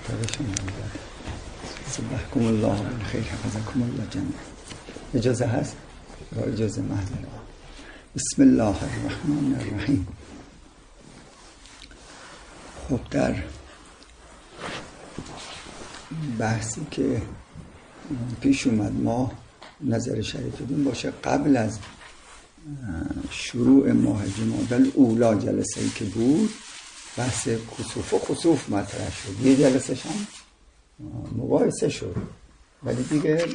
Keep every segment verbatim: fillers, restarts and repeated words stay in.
ترشون میداد. صبحكم الله بالخير حفظكم الله جميعا. اجازه هست یا اجازه محضره؟ بسم الله الرحمن الرحیم. خب در بحثی که پیش اومد ما نظر شریفتون باشه قبل از شروع ماه جمادی الاولی جلسه ای که بود بحث کسوف و خسوف مطرح شد. یه جلسه هم مباحثه شد ولی دیگه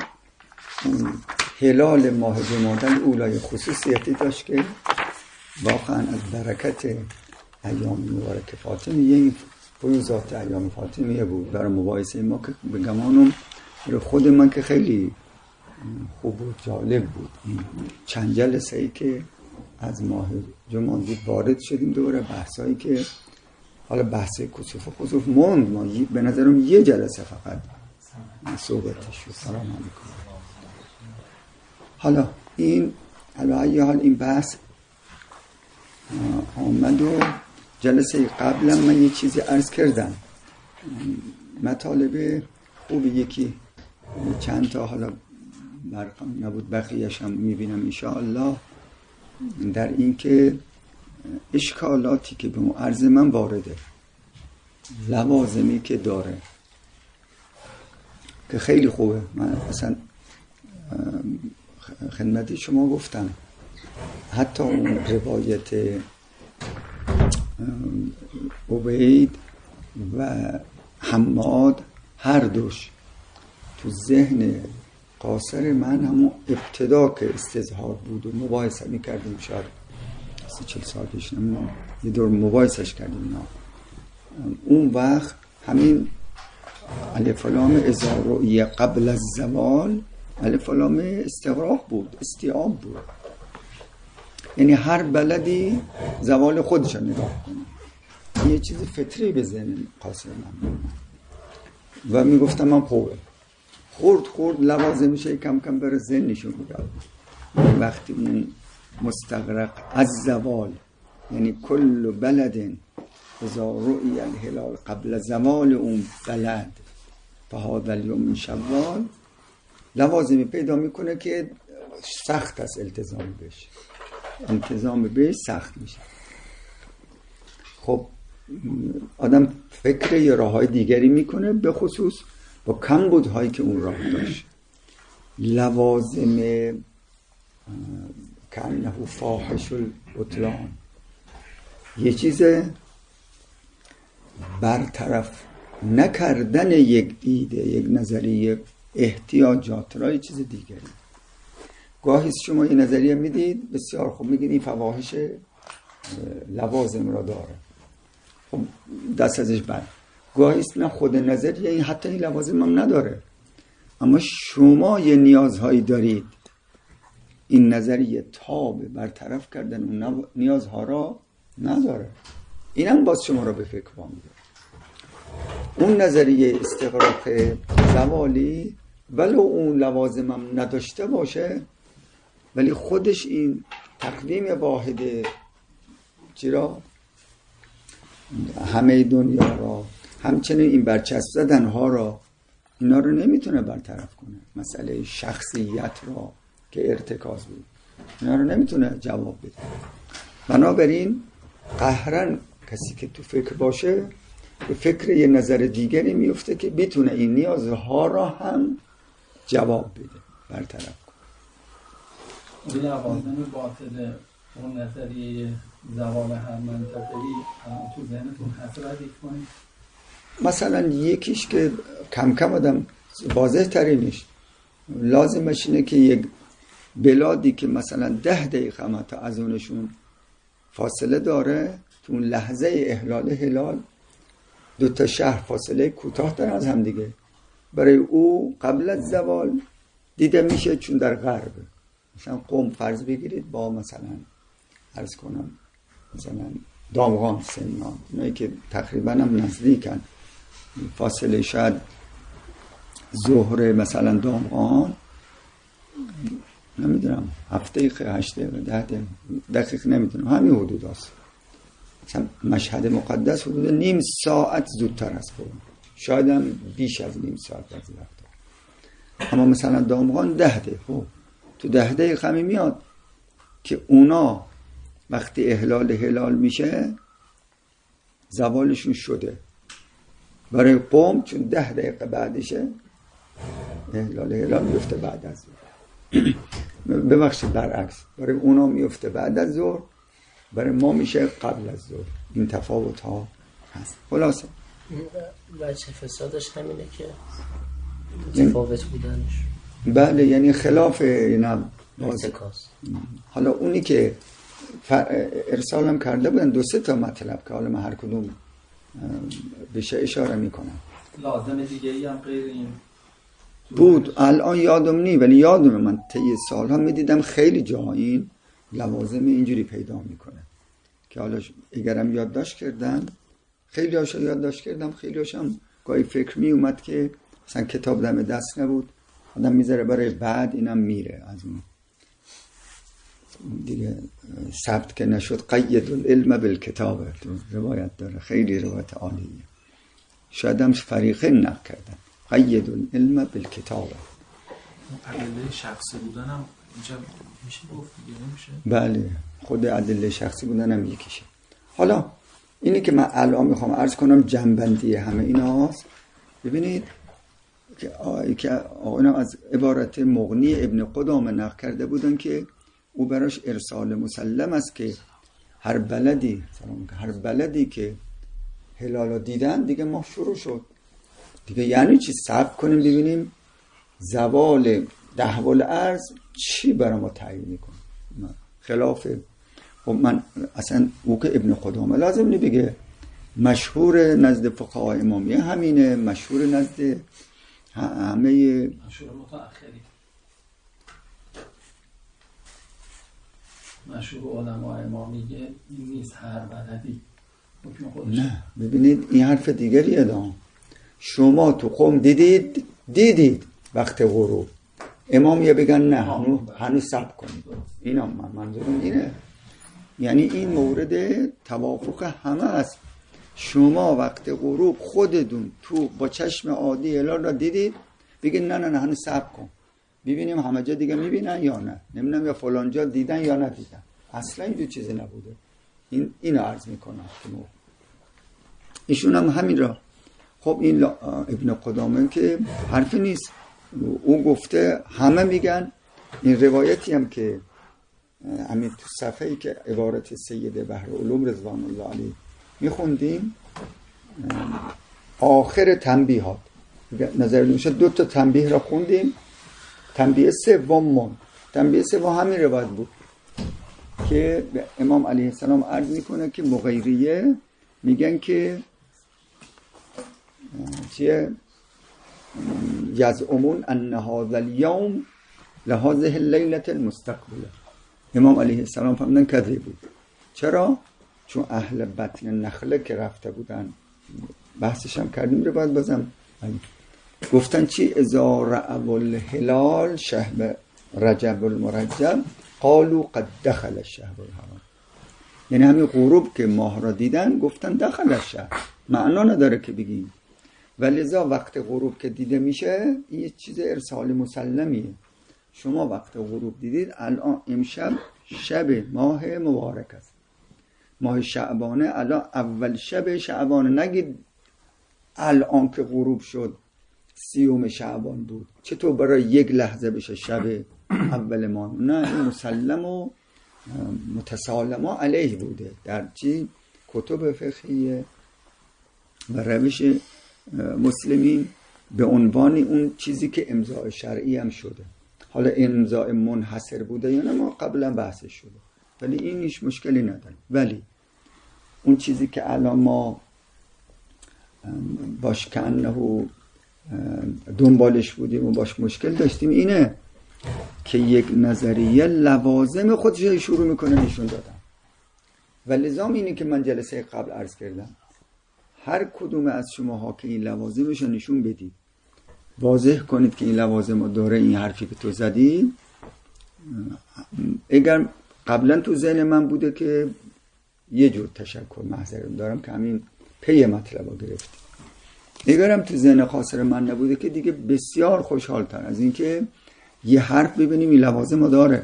هلال ماه جمادی الاولی خصوصیتی داشت که واقعا از برکت ایام مبارک فاطمیه این فیوزات ایام فاطمیه بود. برای مباحثه ما که بگمانم خود من که خیلی خوب و جالب بود. چند جلسه ای که از ماه جمادی وارد شدیم دوباره بحثایی که حالا بحث کسوف و خسوف موند ما به نظرم یه جلسه فقط صحبتش شد. سلام علیکم. حالا این حالا یه حال این بحث آمد و جلسه قبلا من یه چیزی عرض کردم مطالب خوبی یکی چند تا حالا برقم نبود بقیه‌اش هم میبینم انشاءالله در این که اشکالاتی که به عرض من وارده لوازمی که داره که خیلی خوبه. من اصلا خدمت شما گفتم حتی اون روایت عبید و حماد هر دوش تو ذهن قاصر من همون ابتدا که استظهار بود و مباحثه میکردیم شاید سی چل سال پیش نمیدونم یه دور مباحثش کردیم نه. اون وقت همین الف لام اذا رؤی قبل الزوال الف لام استغراق بود استیعاب بود، یعنی هر بلدی زوال خودش رو نگاه کنه. یه چیز فطری به ذهن قاصر من و میگفتم من خوبه خورد خورد لوازم میشه کم کم بره ذهنشون میاد. وقتی اون مستغرق از زوال یعنی کل بلد اذا رؤی الهلال قبل زوال اون بلد فهذا اليوم من شوال لوازمی پیدا میکنه که سخت است التزام بشه التزام بهش سخت میشه. خب آدم فکر یه راه های دیگری میکنه به خصوص با کمبودهایی که اون راه داشت. لوازم کانه فاحش البطلان یه چیز برطرف نکردن یک ایده یک نظریه احتیاجات را یه چیز دیگری. گاهی شما یه نظریه میدید بسیار خوب میگید این فواحش لوازم را داره خب دست ازش بر. گاهی نه خود نظریه این حتی این لوازم هم نداره اما شما یه نیازهایی دارید این نظریه تاب برطرف کردن اون نیازها را نداره. اینم باز شما را به فکر وامیده. اون نظریه استغراق زوالی ولو اون لوازم هم نداشته باشه ولی خودش این تقدیم واحد چرا همه دنیا را همچنین این برچسب زدن ها را اینا رو نمیتونه برطرف کنه. مسئله شخصیت را که ارتکاز بود اینا رو نمیتونه جواب بده. بنابراین قهرن کسی که تو فکر باشه به فکر یه نظر دیگری میفته که بتونه این نیازها را هم جواب بده برطرف کنه. این لوازم باطل اون نظریه زوال هر منطقه‌ای تو ذهنتون هست ردیف کنید؟ مثلا یکیش که کم کم آدم واضح ترینش لازمش اینه که یک بلادی که مثلا ده دقیقه متا از اونشون فاصله داره تو اون لحظه احلال هلال دو تا شهر فاصله کوتاه دارن از هم دیگه برای او قبل از زوال دیده میشه چون در غرب مثلا قم فرض بگیرید با مثلا عرض کنم مثلا دامغان سنان اونایی که تقریبا هم نزدیکن فاصله شاید ظهر مثلا دامغان نمیدونم هفت دقیقه هشت دقیقه ده دقیقه دقیق نمیدونم همین حدود هست. مثلا مشهد مقدس حدود نیم ساعت زودتر است. شاید هم بیش از نیم ساعت بعضی وقتا. اما مثلا دامغان ده دقیقه، خب تو ده دقیقه همی میاد که اونا وقتی احلال هلال میشه زوالشون شده. برای قوم چون ده دقیقه بعدشه احلال هلال میفته بعد از ظهر. ببخشید برعکس، برای اونا میفته بعد از ظهر، برای ما میشه قبل از ظهر. این تفاوت ها هست. خلاصه وجه فسادش همینه که متفاوت بودنش. بله، یعنی خلاف اینم ارتکاز. حالا اونی که ارسالم کرده بودن دو سه تا مطلب که حالا من هر کدوم بشه اشاره میکنم. لازم دیگه ای هم غیر این بود، الان یادم نی، ولی یادم من طی سالها میدیدم خیلی جا این لوازم اینجوری پیدا میکنه که حالا اگرم یادداشت کردم، خیلی هاشو یادداشت کردم، خیلی هاشم گاهی فکر می اومد که مثلا کتاب دم دست نبود، آدم میذاره برای بعد، اینم میره از اون دیگه ثبت که نشد. قید العلم بالکتابه روایت داره، خیلی روایت عالیه. شاید هم فریقین نقل کردن قید العلم بالکتابه. ادله شخصی بودن هم اینجا میشه گفت دیگه نمیشه؟ بله، خود ادله شخصی بودن هم یکیشه. حالا اینی که من الان میخوام عرض کنم جنبندی همه اینا هست. ببینید که آقایان از عبارت مغنی ابن قدامه نقل کرده بودن که او براش ارسال مسلم است که هر بلدی هر بلدی که هلال دیدن دیگه ما شروع شد دیگه. یعنی چی؟ صبر کنیم ببینیم زوال دهول ارض چی برای ما تعیین میکنه. خلاف خب من اصلا او که ابن قدامه لازم نبگه، مشهور نزد فقهای امامیه همینه، مشهور نزد همه مشهور متأخری، مشهور علماء امامیه این نیست هر بلدی حکم خودش. نه ببینید این حرف دیگریه دام. شما تو قوم دیدید دیدید وقت غروب، امامیه بگن نه هنوز هنوز صبر کنید. اینا من منظورم اینه، یعنی این مورد توافق همه است. شما وقت غروب خودتون تو با چشم عادی هلال را دیدید، بگید نه نه نه هنوز صبر کن ببینیم همه جا دیگه میبینن یا نه، نمیدونم یا فلان جا دیدن یا ندیدن. اصلا این دو چیزی نبوده. این اینو عرض میکنم که ایشون هم همین را. خب این ابن قدامه که حرفی نیست، او گفته همه میگن. این روایتی هم که همین تو صفحه‌ای که عبارت سید بحرالعلوم رضوان الله علیه میخوندیم، آخر تنبیهات نظر میشه دو تا تنبیه را خوندیم. تنبیه سوم تنبیه سوم همین روایت بود که امام علیه السلام عرض میکنه که مغیریه میگن که چیه یزعمون ان هذا اليوم لهذه الليله المستقبله. امام علیه السلام فهمیدن کذب بود. چرا؟ چون اهل بطن نخله که رفته بودن، بحثش هم کردیم رو باید بازم گفتن چی؟ اذا رأوا الهلال شهر رجب المرجب قالوا قد دخل الشهر الحرام. یعنی همین غروب که ماه را دیدن گفتن دخل الشهر، معنا نداره که بگیم. ولذا وقت غروب که دیده میشه این یه چیز ارسال مسلمیه. شما وقت غروب دیدید، الان امشب شب ماه مبارک است، ماه شعبانه، الان اول شب شعبانه. نگید الان که غروب شد سیوم شعبان بود، چطور برای یک لحظه بشه شب اول ماه؟ نه، این مسلم و متسالم علیه بوده در چی؟ کتب فقهیه و روش مسلمین به عنوان اون چیزی که امضاء شرعی هم شده. حالا امضاء منحصر بوده یا نه ما قبلا بحثش شده، ولی این هیچ مشکلی نداره. ولی اون چیزی که الان ما باش کنه دنبالش بودیم و باش مشکل داشتیم اینه که یک نظریه لوازم خودش شروع میکنه نشون دادن. و لزام اینه که من جلسه قبل عرض کردم هر کدوم از شماها که این لوازمش نشون بدید، واضح کنید که این لوازم داره، این حرفی که تو زدی اگر قبلا تو ذهن من بوده که یه جور تشکر محضر دارم که همین پی مطلب رو گرفتیم. اگرم تو ذهن خاصر من نبوده که دیگه بسیار خوشحال تر از این که یه حرف ببینیم این لوازم داره.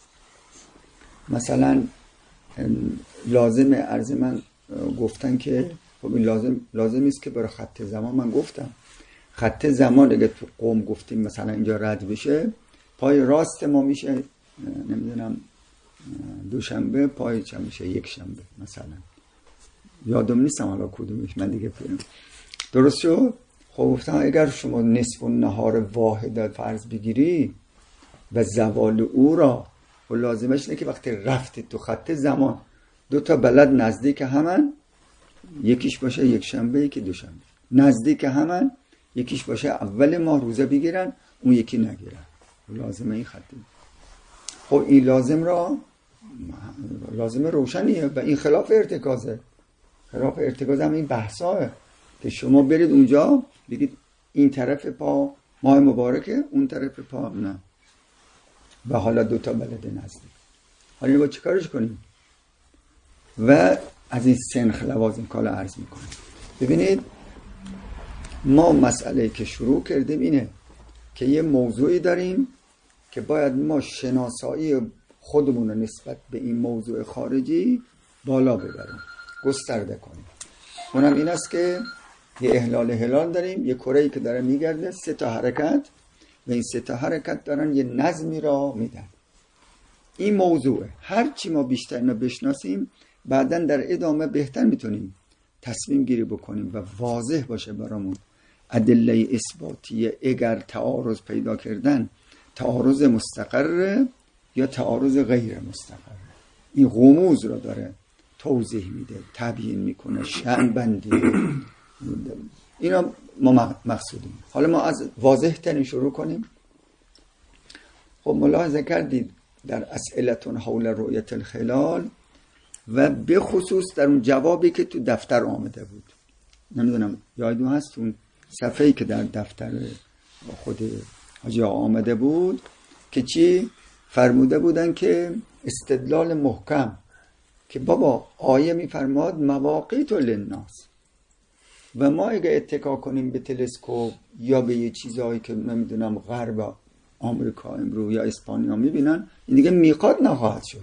مثلا لازم عرض من گفتن که خب این لازم لازم است که برای خط زمان، من گفتم خط زمان اگه تو قوم گفتیم مثلا اینجا رد بشه، پای راست ما میشه نمیدونم دوشنبه، پای چپ میشه یک شنبه مثلا، یادم نیستم حالا کدومش، من دیگه پیرم. درست شد؟ خب گفتم اگر شما نصف النهار واحد فرض بگیری و زوال او را، و لازمش اینه که وقتی رفتی تو خط زمان دو تا بلد نزدیک همن، یکیش باشه یک شنبه یکی دوشنبه، نزدیک همن یکیش باشه اول ماه روزه بگیرن اون یکی نگیرن، لازمه این خطی. خب این لازم را لازم روشنیه و این خلاف ارتکازه. خلاف ارتکاز هم این بحثاه که شما برید اونجا بگید این طرف پا ماه مبارکه، اون طرف پا نه، و حالا دوتا بلد نزدیک. حالا با چه کارش کنیم؟ و از این سنخ لوازم کالا عرض میکنیم. ببینید ما مسئله که شروع کردیم اینه که یه موضوعی داریم که باید ما شناسایی خودمون رو نسبت به این موضوع خارجی بالا ببریم، گسترده کنیم. اونم این است که یه احلال هلال داریم، یه کره‌ای که داره میگرده، سه تا حرکت، و این سه تا حرکت دارن یه نظمی را میدن. این موضوعه. هر چی ما بیشتر اینو بشناسیم بعدن در ادامه بهتر میتونیم تصمیم گیری بکنیم و واضح باشه برامون ادله اثباتیه اگر تعارض پیدا کردن تعارض مستقره یا تعارض غیر مستقره. این غموض را داره توضیح میده، تبیین میکنه، شأن بندی. اینا ما مقصودیم. حالا ما از واضح ترین شروع کنیم. خب ملاحظه کردید در اسئلتون حول رؤیت الخلال و به خصوص در اون جوابی که تو دفتر آمده بود، نمیدونم یادتون هست اون صفحه‌ای که در دفتر خود حاجی آمده بود که چی فرموده بودن که استدلال محکم که بابا آیه میفرماد مواقیت للناس و ما اگه اتکا کنیم به تلسکوپ یا به یه چیزایی که نمیدونم غرب آمریکا امرو یا اسپانیا میبینن، این دیگه میقات نخواهد شد.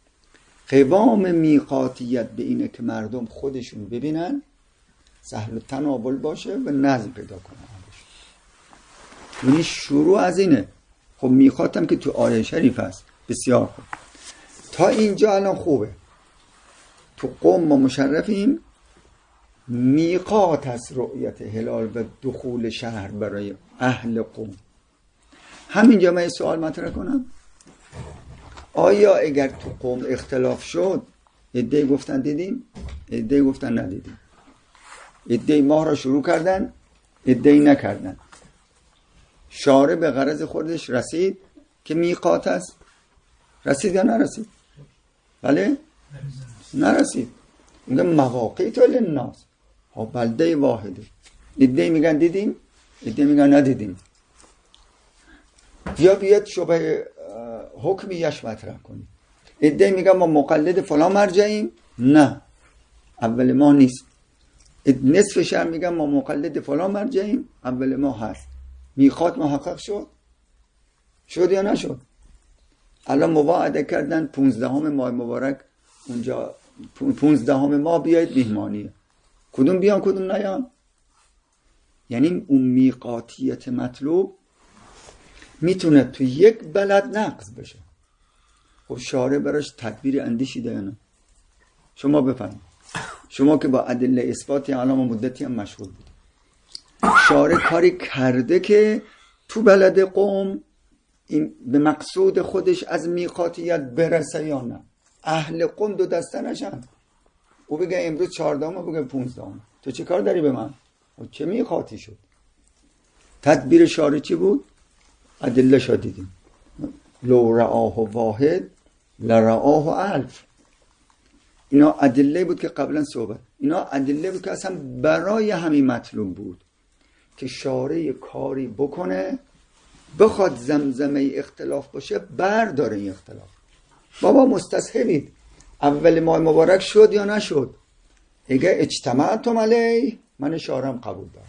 قوام میقاتیت به اینه که مردم خودشون ببینن، سهل تناول باشه و نظم پیدا کنن. یعنی شروع از اینه. خب میقاتم که تو آیه شریف هست. بسیار خوب. تا اینجا الان خوبه. تو قوم ما مشرفیم، میقات از رؤیت هلال و دخول شهر برای اهل قوم. همینجا من یه سوال مطرح کنم. آیا اگر تو قوم اختلاف شد، عده‌ای گفتن دیدیم، عده‌ای گفتن ندیدیم، عده‌ای ماه را شروع کردن، عده‌ای نکردن، شارع به غرض خودش رسید که میقات است، رسید یا نرسید؟ بله؟ نرسید. میگه مواقیت للناس، ها بلده واحده. عده‌ای میگن دیدیم، عده‌ای میگن ندیدیم. یا بیاد شبه حکمیش مطرح کنیم. عده‌ای میگن ما مقلد فلان مرجعیم، نه اول ما نیست. نصف شهر میگن ما مقلد فلان مرجعیم، اول ما هست. میقات محقق شد؟ شد یا نشد؟ الان مواعده کردن پونزدهم ماه مبارک اونجا، پونزدهم ماه بیاید میهمانیه. کدوم بیان کدوم نیان؟ یعنی اون میقاتیت مطلوب میتونه تو یک بلد نقض بشه. خب شارع براش تدبیر اندیشیده یا نه؟ شما بفرمایید. شما که با ادله اثباتی علامه مدتی هم مشغول بود، شارع کاری کرده که تو بلد قوم این به مقصود خودش از میقاتیت برسه یا نه؟ اهل قوم دو دسته نشن. او بگه امروز چهاردهم، بگه پونزدهم. تو چه کار داری به من؟ و چه میقاتی شد؟ تدبیر شارع چی بود؟ ادله شا دیدیم. لو رآه واحد لرآه الف. اینا ادله بود که قبلا صحبت، اینا ادله بود که اصلا برای همین مطلوب بود که شارع کاری بکنه، بخواد زمزمه اختلاف باشه برداره این اختلاف. بابا مستصحبید، اول ماه مبارک شد یا نشد؟ اگه اجتماعتم علیه، من شارعم قبول دارم.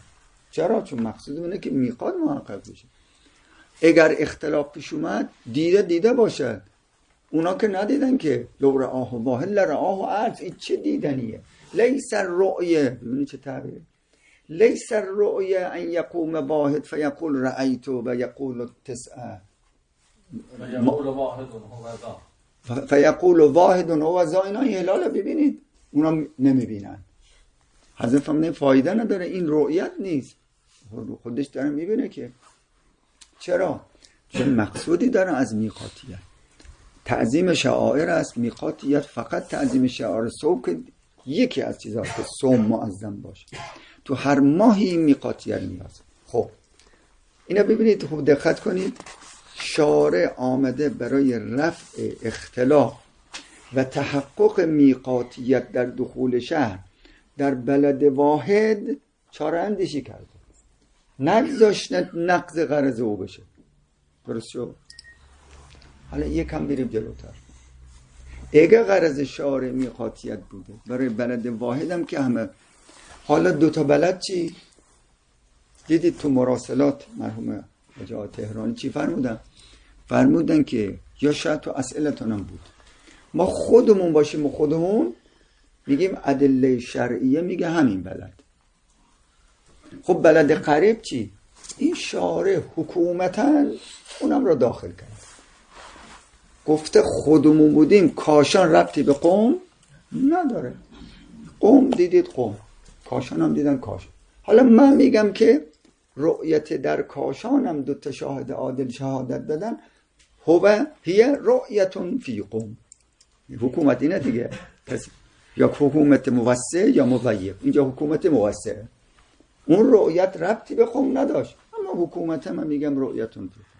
چرا؟ چون مقصود اینه که میقات محقق بشه. اگر اختلاف پیش اومد دیده دیده باشد، اونا که ندیدن که لو رآه واحد لرآه عرض. این چه دیدنیه؟ لیس الرؤیه، ببینید چه تعبیره، لیس الرؤیه ان یقوم واحد فیقول رأیت و یقول تسعه یقول واحد هو ذا فیقول واحد هو ذا. اینا هلال ببینید، اونا نمیبینن. حضرت فرمودن فایده نداره، این رؤیت نیست، خودش داره میبینه که. چرا؟ چون مقصودی داره از میقاتیت. تعظیم شعائر است، میقاتیت فقط تعظیم شعائر صوم که یکی از چیزها که صوم معظم باشه. تو هر ماهی میقاتیت نیاز. خب اینا ببینید، خوب دقت کنید، شارع آمده برای رفع اختلاف و تحقق میقاتیت در دخول شهر در بلد واحد چاره اندیشی کرده، نگذاشت نقض غرض او بشه. درست شد؟ حالا یکم بریم جلوتر. اگه غرض شارع میقاتیت بوده برای بلد واحد هم که همه، حالا دوتا بلد چی؟ دیدید تو مراسلات مرحوم حاجی تهرانی چی فرمودن؟ فرمودن که یا شاید تو اسئلتون هم بود، ما خودمون باشیم و خودمون میگیم ادله شرعیه میگه همین بلد. خب بلد قریب چی؟ این شارع حکومتاً اونم رو داخل کرد، گفته خودمون بودیم، کاشان ربطی به قوم نداره. قوم دیدید قوم، کاشان هم دیدن کاشان. حالا من میگم که رؤیت در کاشان هم دوتا شاهد عادل شهادت دادن، هو هی رؤیتون فی قوم. حکومت اینه دیگه، کسی یا حکومت موسع یا مضیق. اینجا حکومت موسع، اون رؤیت ربطی به قوم نداشت، اما حکومت من میگم رؤیتون فی قوم.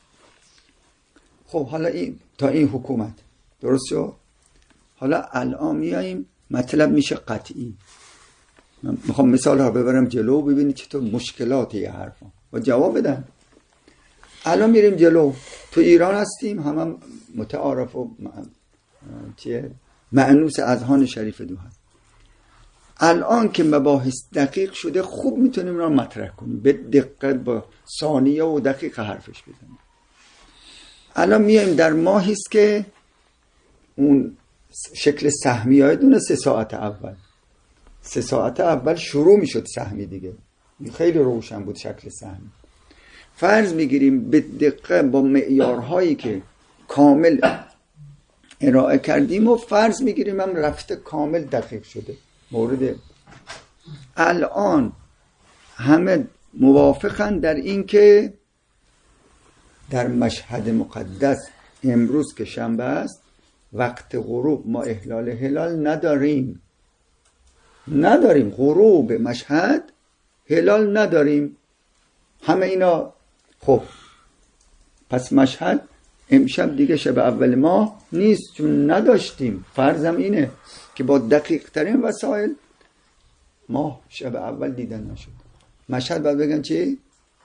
خب حالا این تا این حکومت درست شد. حالا الان میاییم مطلب میشه قطعی. من میخوام مثال ها ببرم جلو، ببینید چطور مشکلات یه حرفا و جواب بدن. الان میریم جلو، تو ایران هستیم، هم, هم متعارف و چیه مأنوس اذهان شریف دو هست. الان که مباحث دقیق شده خوب میتونیم را مطرح کنیم، به دقت با ثانیه و دقیق حرفش بزنیم. الان میایم در ماهی است که اون شکل سهمی های دونه سه ساعت اول سه ساعت اول شروع میشد سهمی دیگه، خیلی روشن بود شکل سهمی. فرض میگیریم به دقت با معیارهایی که کامل ارائه کردیم و فرض میگیریم هم رفته کامل دقیق شده. مورد الان همه موافقن در این که در مشهد مقدس امروز که شنبه است وقت غروب ما احلال هلال نداریم نداریم غروب مشهد هلال نداریم، همه اینا. خب پس مشهد امشب دیگه شب اول ماه نیست، چون نداشتیم. فرضم اینه که با دقیق ترین وسایل ماه شب اول دیدن نشد. مشهد باید بگن چی؟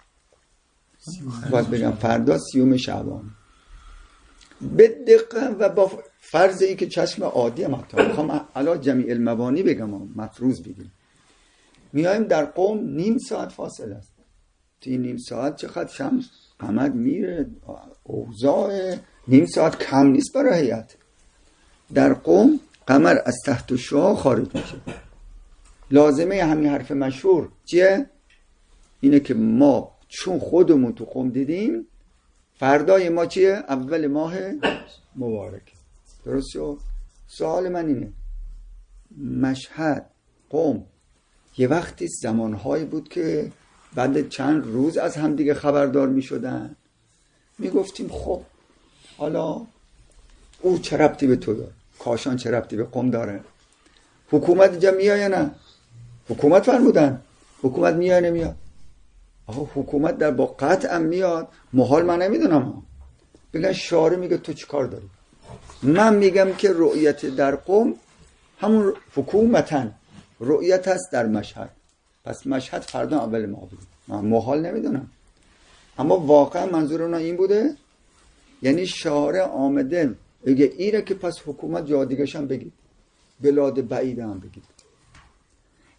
باید بگن فردا سیوم شعبان. به دقت و با فرض ای که چشم عادی هم حتی میخوام علا جمیع المبانی بگم، مفروض بگیم. میایم در قوم نیم ساعت فاصله است. توی نیم ساعت چقدر شمس قمر میره، اوضاع نیم ساعت کم نیست برای هیئت. در قوم قمر از تحت شعاع خارج میشه. لازمه همین حرف مشهور چیه؟ اینه که ما چون خودمون تو قوم دیدیم فردای ما چیه؟ اول ماه مبارک. درست شد؟ سوال من اینه، مشهد قوم یه وقتی زمانهایی بود که بعد چند روز از هم دیگه خبردار می شدن، می گفتیم خب حالا او چه ربطی به تو داره، کاشان چه ربطی به قوم داره، حکومت اینجا میاد یا نه؟ حکومت فرمودن حکومت میاد نمیاد؟ آقا حکومت در با قطع هم میاد، محال من نمیدونم. بگن شارع میگه تو چی کار داری؟ من میگم که رؤیت در قوم همون حکومتن رؤیت هست در مشهد. پس مشهد فردا اول ما بود، من محال نمیدونم، اما واقعا منظور اونا این بوده. یعنی شارع آمده اگه ایره که پس حکومت جا دیگه‌ش هم بگید، بلاد بعید هم بگید.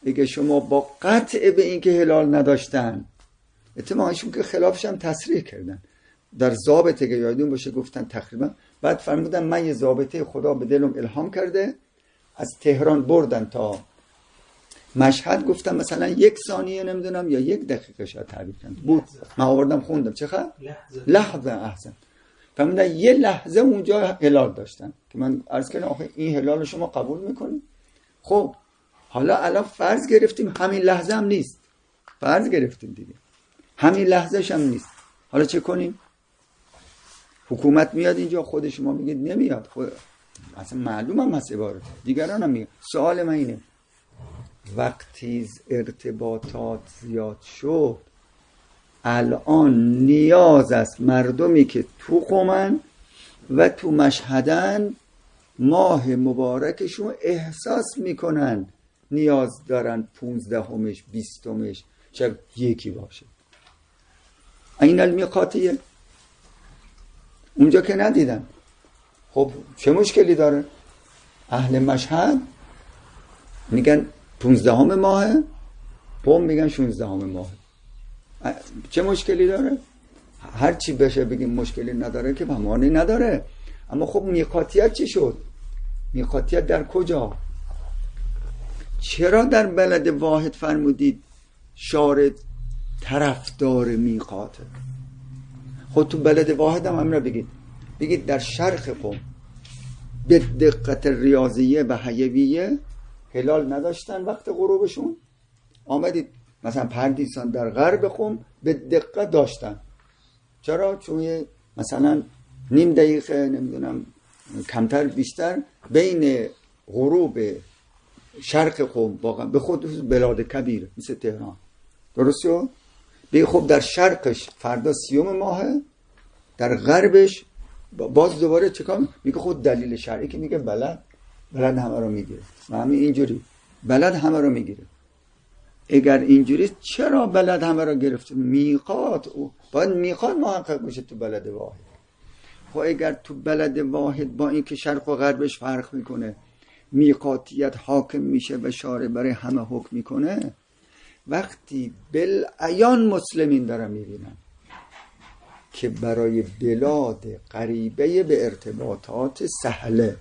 اگه شما با قطع به این که هلال نداشتن، اتفاقشون که خلافش هم تصریح کردن در ضابطه که یادون باشه گفتن تقریبا، بعد فرمودن من یه ضابطه خدا به دلم الهام کرده، از تهران بردن تا مشهد، گفتم مثلا یک ثانیه نمیدونم یا یک دقیقه شاید تعبیر کردن بود، من آوردم خوندم چه خبر لحظه لحظه احسن فرمودن یه لحظه اونجا هلال داشتن که من عرض کردم آخه این هلال شما قبول میکنید؟ خب حالا الان فرض گرفتیم همین لحظه هم نیست، فرض گرفتیم دیگه همین لحظهش هم نیست، حالا چه کنیم؟ حکومت میاد اینجا خود شما میگید نمیاد، خود اصلا معلوم هم هست عبارت دیگران هم میگه. سوال من اینه وقتی ارتباطات زیاد شد الان نیاز است مردمی که تو قومن و تو مشهدن ماه مبارکشون احساس میکنن نیاز دارن پونزدهمش بیستمش شاید یکی باشه. این المیقاتیه اونجا که ندیدن. خب چه مشکلی داره؟ اهل مشهد میگن پونزدهم ماهه، قوم میگن شونزدهم ماهه، چه مشکلی داره؟ هر چی بشه بگیم مشکلی نداره که معنی نداره. اما خب میقاتیت چی شد؟ میقاتیت در کجا؟ چرا در بلد واحد فرمودید شارع طرفدار میقاته؟ خود تو بلد واحد هم همین را بگید، بگید در شرق قم به دقت ریاضیه و حیویه هلال نداشتن وقت غروبشون، آمدید مثلا پردیسان در غرب قم به دقت داشتن. چرا؟ چون مثلا نیم دقیقه نمیدونم کمتر بیشتر بین غروب شرق قم واقعا به خود بلاد کبیر مثل تهران، درسته؟ به خب در شرقش فردا سیوم ماهه، در غربش باز دوباره چکار میگه؟ خود دلیل شرعی که میگه بلد بلد همه رو میگیره و همین اینجوری بلد همه رو میگیره. اگر اینجوری چرا بلد همه رو گرفته؟ میقات باید میقات محقق بشه تو بلد واحد. خب اگر تو بلد واحد با این که شرق و غربش فرق میکنه میقاتیت حاکم میشه و شارع برای همه حکم میکنه، وقتی بالعیان مسلمین دارن میبینن که برای بلاد قریبه به ارتباطات سهله،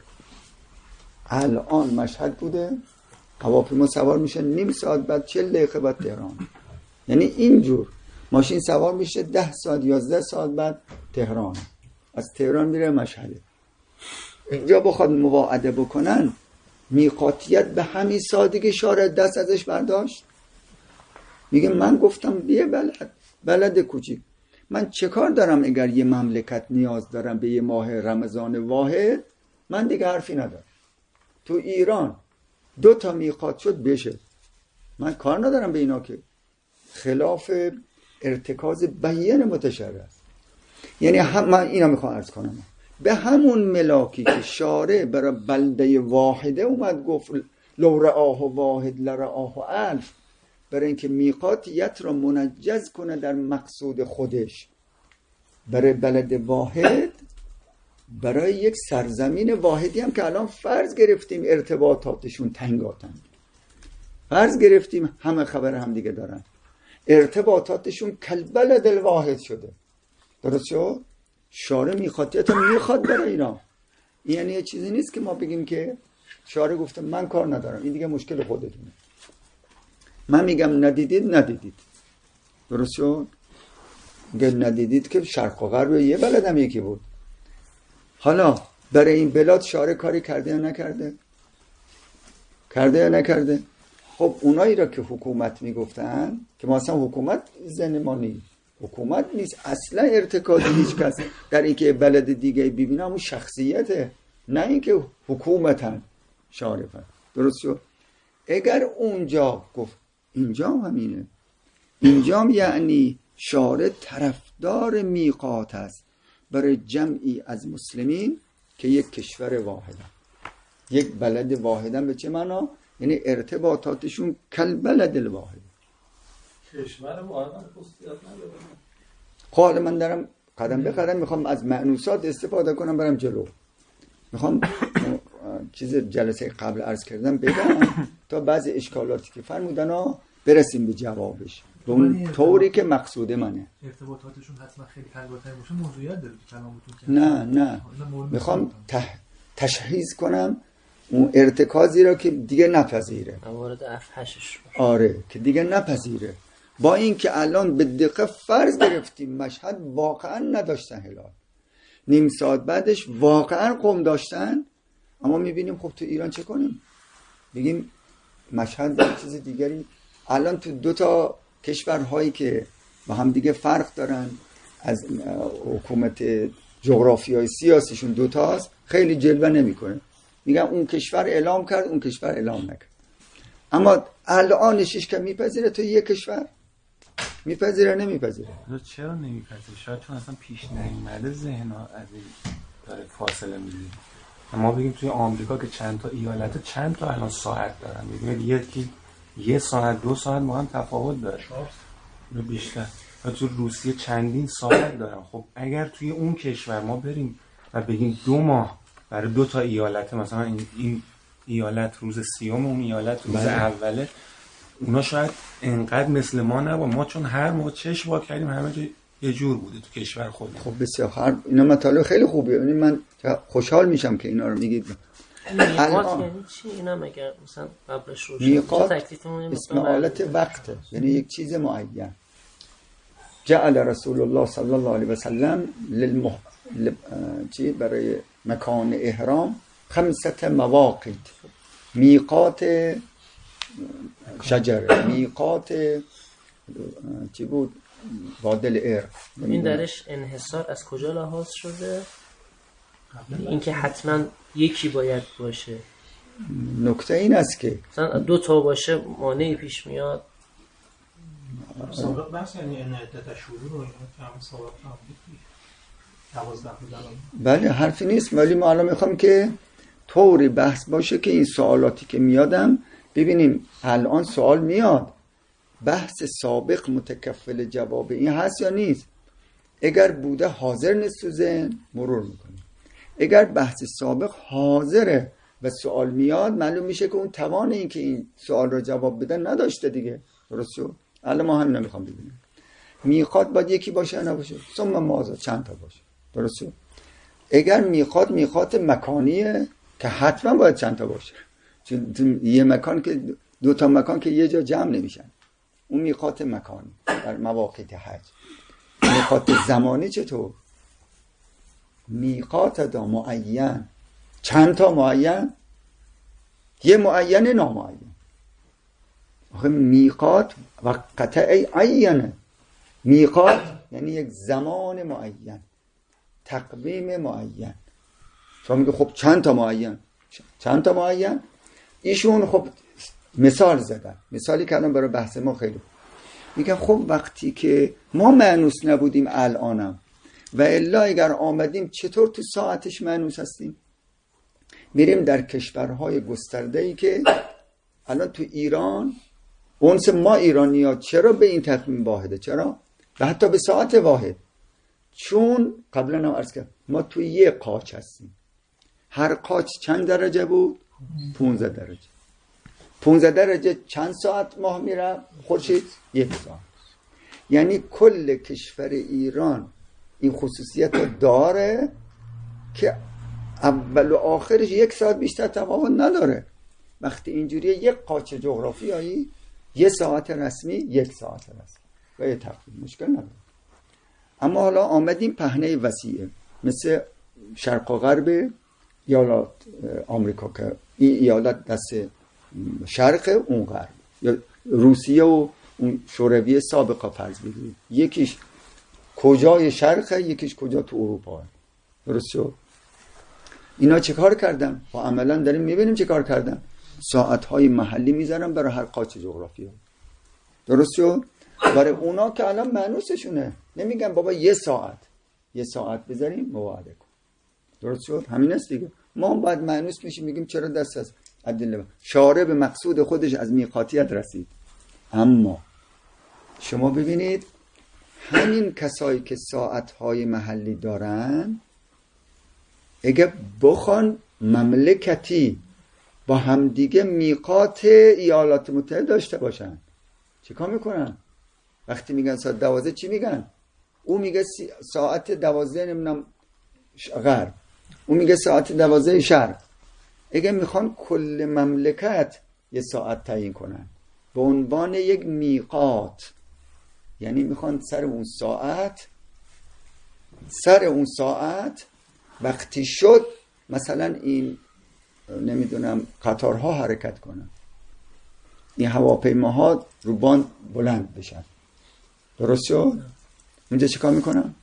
الان مشهد بوده هواپیما سوار میشه نیم ساعت بعد چهل دقیقه بعد تهران، یعنی اینجور ماشین سوار میشه ده ساعت یازده ساعت بعد تهران، از تهران میره مشهد. اینجا بخواد مواعده بکنن میقاتیت به همین سادگی شارع دست ازش برداشت، میگه من گفتم بیه بلد بلد کوچیک، من چه کار دارم اگر یه مملکت نیاز دارم به یه ماه رمضان واحد، من دیگه حرفی ندارم. تو ایران دو تا میقات شد بشه، من کار ندارم به اینا که خلاف ارتکاز بیان متشرع است. یعنی هم من اینا میخوام عرض کنم به همون ملاکی که شارع برای بلده واحده اومد گفت لو رآه واحد لرآه الف، برای اینکه میقاتیت را منجز کنه در مقصود خودش، برای بلد واحد، برای یک سرزمین واحدی هم که الان فرض گرفتیم ارتباطاتشون تنگاتن، فرض گرفتیم همه خبر هم دیگه دارن، ارتباطاتشون کالبلد الواحد شده، درست شد؟ شارع میقاتیت هم میخواد برای اینا. این یعنی یه چیزی نیست که ما بگیم که شارع گفته من کار ندارم، این دیگه مشکل خودتونه، من میگم ندیدید ندیدید، درست شد؟ میگه ندیدید که شرق و غرب یه بلد هم یکی بود. حالا برای این بلاد شارع کاری کرده یا نکرده؟ کرده یا نکرده؟ خب اونایی را که حکومت میگفتن که ما اصلا حکومت ذهن ما نیست، حکومت نیست اصلا ارتکاز هیچ کس در اینکه بلد دیگه ببینه همون شخصیته، نه اینکه حکومتن شارفن، درست شد؟ اگر اونجا گفت اینجا همینه، اینجا یعنی شارع طرفدار میقات است برای جمعی از مسلمین که یک کشور واحدن، یک بلد واحدن. به چه معنا؟ یعنی ارتباطاتشون کل بلد الواحد. کشور واحدن خصوصیت نداره. خب من دارم قدم به قدم میخوام از معنوسات استفاده کنم برم جلو، میخوام چیز جلسه قبل عرض کردم بگم تا بعضی اشکالاتی که فرمودن ها برسیم به جوابش به اون طوری که مقصود منه. ارتباطاتشون حتما خیلی تنگاتنگ باشه، موضوعیت داره تو کلامتون که نه نه میخوام تشخیص کنم اون ارتکازی را که دیگه نپذیره، موارد افحشش. آره که دیگه نپذیره. با این که الان به دقیقه فرض گرفتیم مشهد واقعا نداشتن هلال، نیم ساعت بعدش واقعا قم داشتن، اما میبینیم خب تو ایران چه کنیم؟ بگیم مشهد با چیز دیگری. الان تو دو تا کشورهایی که با هم دیگه فرق دارن از حکومت جغرافیای سیاسیشون دوتاست، خیلی جلوه نمیکنه، میگن اون کشور اعلام کرد اون کشور اعلام نکرد. اما الانشش که میپذیره تو یک کشور میپذیره نمیپذیره. چرا نمیپذیره؟ شاید چون اصلا پیش نیومده ذهن‌ها از این داره فاصله میگیره. ما بگیم توی آمریکا که چند تا ایالت چند تا الان ساعت دارن، میگیم یکی یه ساعت دو ساعت ما هم تفاوت داره یا بیشتر. و تو روسیه چندین ساعت دارن. خب اگر توی اون کشور ما بریم و بگیم دو ماه برای دو تا ایالت، مثلا این, این ایالت روز سیوم اون ایالت روز بله. اوله، اونا شاید انقدر مثل ما نبا، ما چون هر موقع چشم وا کردیم همه جا یه جور بوده تو کشور خودمون. خب بسیار هر اینا مطالب خیلی خوبه، یعنی من خوشحال میشم که اینا رو میگید. میقات یعنی چی؟ اینا مگر مثلا قبلش روشن میقات اسم حالت وقته، یعنی یک چیز معین. جعل رسول الله صلی الله علیه و سلم للمح... ل... چی برای مکان احرام خمسه مواقیت، میقات شجره، میقات چی بود وادل ارق. این درش انحصار از کجا لحاظ شده؟ اینکه حتما یکی باید باشه. نکته این است که مثلا دو تا باشه مانعی پیش میاد. سابق بحث یعنی ان عدت شهور رو هم سابق هم دوازده بودن. بله حرفی نیست، ولی ما الان میخوام که طوری بحث باشه که این سوالاتی که میادم ببینیم الان سوال میاد بحث سابق متکفل جواب این هست یا نیست. اگر بوده حاضر نیست تو ذهن مرور میکنیم، اگر بحث سابق حاضره و سوال میاد معلوم میشه که اون توان این که این سوال رو جواب بدن نداشته دیگه. درست شد؟ الان ما هم نمیخوام ببینیم میقات باید یکی باشه یا نباشه، ثم ماذا چند تا باشه. درست شد؟ اگر میقات میقات مکانیه که حتما باید چند تا باشه، چون یه مکان که دو تا مکان که یه جا جمع نمیشن. اون میقات مکانی در مواقیت حج. میقات زمانی چطور؟ میقات دا معین، چند تا معین، یه معین نامعین. آخه میقات و قطعه عینه. میقات یعنی یک زمان معین، تقویم معین. شما میگه خب چند تا معین، چند تا معین. ایشون خب مثال زدن، مثالی کردن برای بحث ما خیلی میگن خب وقتی که ما مانوس نبودیم الانم و الا اگر آمدیم چطور تو ساعتش مانوس هستیم؟ میریم در کشورهای گسترده‌ای که الان تو ایران اونس ما ایرانی ها چرا به این تقویم واحده؟ چرا؟ و حتی به ساعت واحد. چون قبلا هم عرض کردم ما تو یه قاچ هستیم. هر قاچ چند درجه بود؟ پونزده درجه. پونزده درجه چند ساعت ماه میره؟ خورشید یک ساعت. یعنی کل کشور ایران این خصوصیت رو داره که اول و آخرش یک ساعت بیشتر تفاوت نداره. وقتی اینجوریه یک قاچ جغرافیایی یک ساعت رسمی یک ساعت رسمی و یه تقویم مشکل نداره. اما حالا آمدیم پهنه وسیعه مثل شرق و غرب ایالات آمریکا که این ایالت دست شرق اون غرب، یا روسیه و اون شوروی سابقا فرض بگیرید، یکیش کجای شرقه یکیش کجا تو اروپا. درست شد؟ اینا چه کار کردن؟ و عملا داریم میبینیم چه کار کردن. ساعتهای محلی میذارن برای هر قاچ جغرافی. درست شد؟ برای اونا که الان مانوسشونه نمیگن بابا یه ساعت یه ساعت بذاریم مواعده کن. درست شد؟ همین است دیگه. ما هم باید مانوس میشیم میگیم چرا دست از ادله شارع به مقصود خودش از میقاتیت رسید. اما شما ببینید همین کسایی که ساعتهای محلی دارن اگه بخوان مملکتی با همدیگه میقات ایالات متحده داشته باشن. چیکار میکنن؟ وقتی میگن ساعت دوازده چی میگن؟ او میگه ساعت دوازده نمیدونم غرب، او میگه ساعت دوازده شرق. اگه میخوان کل مملکت یه ساعت تعیین کنن به عنوان یک میقات، یعنی میخوان سر اون ساعت سر اون ساعت وقتی شد مثلا این نمیدونم قطارها حرکت کنن، این هواپیماها رو باند بلند بشن. درست شد؟ اونجا چیکار میکنن؟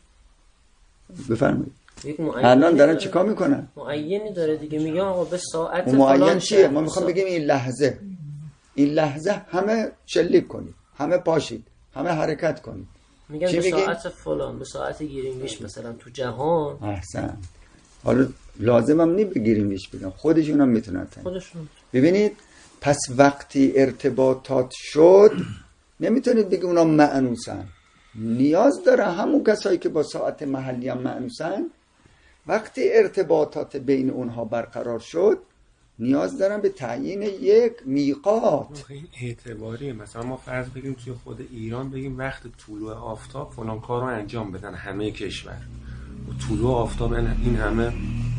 بفرمایید. الان دارن چیکار میکنن؟ معینی داره دیگه، میگن آقا به ساعت فلان. معین چیه؟ ما میخوام بگیم این لحظه این لحظه همه شلیک کنید، همه پاشید، همه حرکت کنید. میگن به ساعت فلان، به ساعت گیرینگیش مثلا تو جهان. احسن. حالا لازم هم نی بگیریمش بگم، خودشون هم میتونن خودشون. ببینید پس وقتی ارتباطات شد نمیتونید بگید اونا مأنوسن، نیاز داره همون کسایی که با ساعت محلی هم مأنوسن، وقتی ارتباطات بین اونها برقرار شد نیاز دارن به تعیین یک میقات. این اعتباریه. مثلا ما فرض بگیم توی خود ایران بگیم وقت طلوع آفتاب فلان کار رو انجام بدن همه کشور، و طلوع آفتاب این همه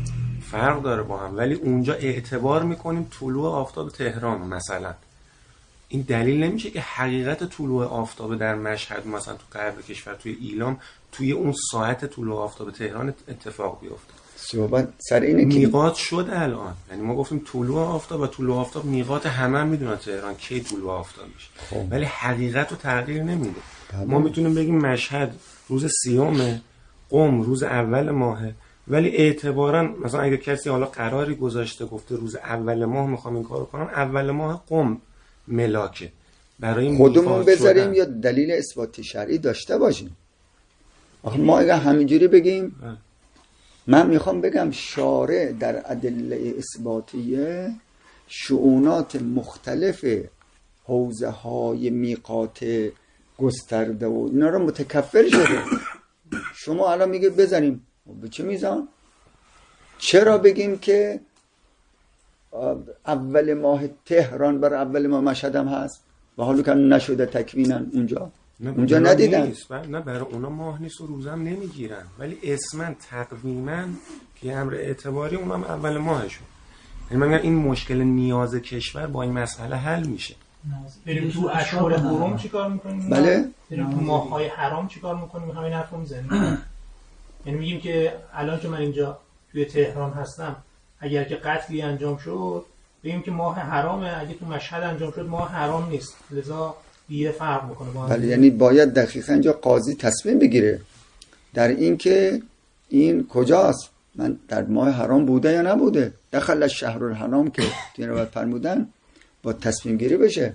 فرق داره با هم، ولی اونجا اعتبار میکنیم طلوع آفتاب تهران مثلا. این دلیل نمیشه که حقیقت طلوع آفتاب در مشهد مثلا تو غرب کشور توی ایلام توی اون ساعت طلوع آفتاب تهران اتفاق بیفته. صحبت سر اینه که میقات شد الان، یعنی ما گفتیم طلوع آفتاب و طلوع آفتاب میقات همه هم میدونن تهران کی طلوع آفتاب میشه، خب. ولی حقیقت رو تغییر نمیده. ما میتونیم بگیم مشهد روز سیومه، قم روز اول ماهه، ولی اعتباراً مثلا اگه کسی حالا قراری گذاشته گفته روز اول ماه میخوام این کارو کنم، اول ماه قم ملاکه برای خودمون بذاریم یا دلیل اثباتی شرعی داشته باشیم. آخه ما اگه همینجوری بگیم اه. من میخوام بگم شارع در ادله اثباتیه شؤونات مختلف حوزه های میقات گسترده و اینا رو متکفل شده. شما الان میگه بزنیم به چه میزان؟ چرا بگیم که اول ماه تهران بر اول ماه مشهد هم هست و حالا که نشده تکوینن اونجا اونجا ندیدن نیست. نه برای اونا ماه نیست و روزم نمیگیرن، ولی اسمن تقویما که امر اعتباری اونم اول ماهشون. یعنی من این مشکل نیاز کشور با این مسئله حل میشه. بریم تو اشهر حرم چیکار میکنیم؟ بله بریم تو ماه‌های حرام چیکار میکنیم؟ همین حرفو میزنیم. یعنی میگیم که الان که من اینجا توی تهران هستم اگر که قتلی انجام شد بگیم که ماه حرامه، اگه تو مشهد انجام شد ماه حرام نیست، لذا دیگه فرق میکنه با هم. بله یعنی باید دقیقاً اینجا قاضی تصمیم بگیره در این که این کجاست، من در ماه حرام بوده یا نبوده، دخل شهر الحرام که این رو باید فرمودن با تصمیم گیری بشه.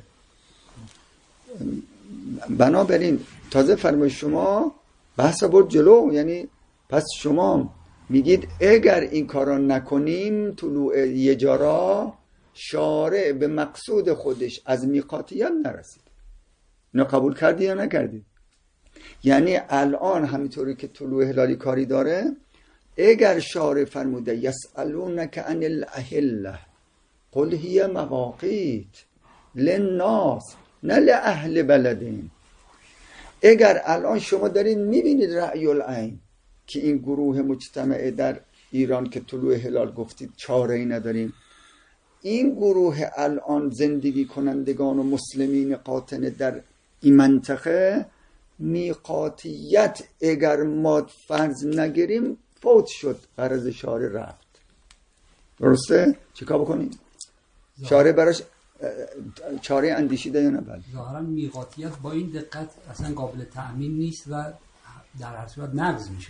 بنابراین تازه فرمای شما بحث برد جلو، یعنی پس شما میگید اگر این کارا نکنیم طلوع یه جارا شارع به مقصود خودش از میقاتیت نرسید. اینو قبول کردی یا نکردی؟ یعنی الان همینطوری که طلوع هلالی کاری داره، اگر شارع فرموده یسألونک عن الاهله قل هی مواقیت للناس نه لأهل بلدین، اگر الان شما دارین میبینید رأی العین که این گروه مجتمع در ایران که طلوع هلال گفتید چاره‌ای نداریم، این گروه الان زندگی کنندگان و مسلمین قاطن در این منطقه میقاتیت اگر ما فرض نگیریم فوت شد، غرض شارع رفت. درسته؟ چیکار بکنیم؟ شارع براش چاره اندیشیده یا نه؟ بله ظاهرا میقاتیت با این دقت اصلا قابل تأمین نیست و در هر صورت نقض میشه.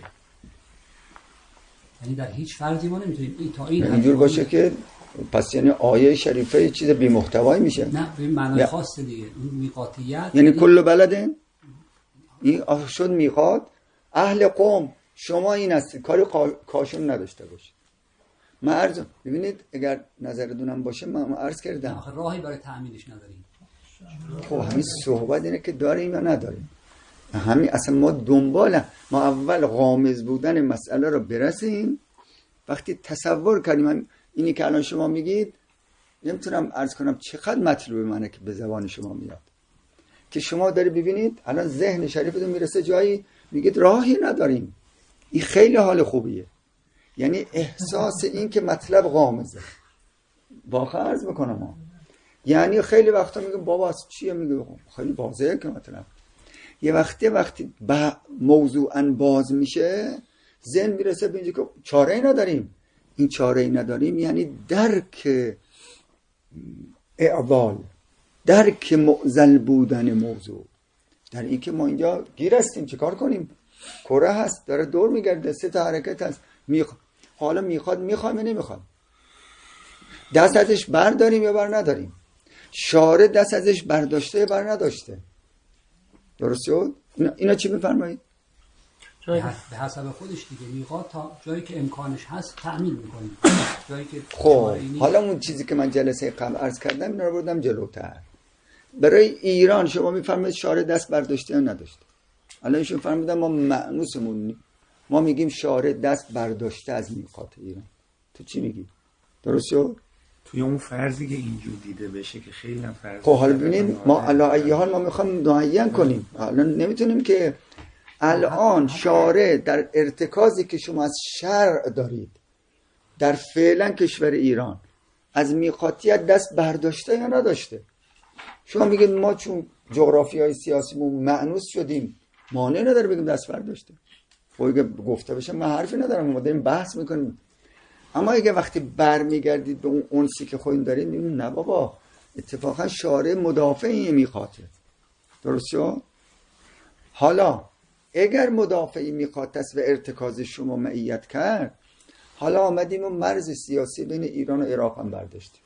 یعنی در هیچ فرضی ما نمیتونیم این تا این اینجور باشه که پس یعنی آیه شریفه یه چیز بی محتوایی میشه. نه به معنای خاص دیگه. اون میقاتیت یعنی کل بلدن این شد میقات اهل قوم، شما این هستید کاری کاشون نداشته باشید. من عرض ببینید اگر نظرتونم باشه من عرض کردم آخه راهی برای تأمینش نداریم. خب همین صحبت اینه که داریم یا نداریم، همین اصلا ما دنبال ما اول غامض بودن مسئله رو برسیم. وقتی تصور کردیم اینی که الان شما میگید نمیتونم عرض کنم چقدر مطلوب منه که به زبان شما میاد، که شما داری ببینید الان ذهن شریفتون میرسه جایی میگید راهی نداریم. این خیلی حال خوبیه، یعنی احساس این که مطلب غامضه. واقعا عرض میکنم ها. یعنی خیلی وقتا میگم بابا از چیه، میگه خیلی واضحه که مطلب. یه وقتی وقتی با موضوعاً باز میشه ذهن میرسه به اینجا که چاره ای نداریم. این چاره ای نداریم یعنی درک اعوال، درک معضل بودن موضوع، در این که ما اینجا گیر هستیم چه کار کنیم. کره هست داره دور میگرده، سه تا حرکت هست، میخ... حالا میخواد میخوایم یا نمیخوایم، دست ازش برداریم یا بر نداریم. شاره دست ازش برداشته یا بر نداشته. درست شد؟ اینا, اینا چی بفرمایید؟ به حسب خودش دیگه میقات تا جایی که امکانش هست تأمین میکنیم. جایی که خب حالا اون چیزی که من جلسه قبل عرض کردم اینا رو بردم جلوتر. برای ایران شما میفرمایید شاره دست برداشته یا نداشته. الان ایشون فرمودن ما معنوسمون ما میگیم شاره دست برداشته از میقات ایران. تو چی میگی؟ درست شد؟ توی اون فرضی که اینجور دیده بشه که خیلی هم فرض. خب حالا ببینید ما علا ای حال ما میخوام معین کنیم. حالا نمیتونیم که الان شارع در ارتکازی که شما از شرع دارید در فعلا کشور ایران از میقاتیت دست برداشته یا نداشته. شما میگید ما چون جغرافیای سیاسیمون معنوس شدیم مانع نداره بگیم دست برداشته. خب اگه گفته بشه من حرفی ندارم، ما داریم بحث میکنیم. اما اگه وقتی برمیگردید به اون اونسی که خودتون دارید میگید نه بابا اتفاقا شارع مدافع این میقاته. درست شد؟ حالا اگر مدافعی میقات است و ارتکاز شما معیت کرد، حالا آمدیم و مرز سیاسی بین ایران و عراق هم برداشتیم،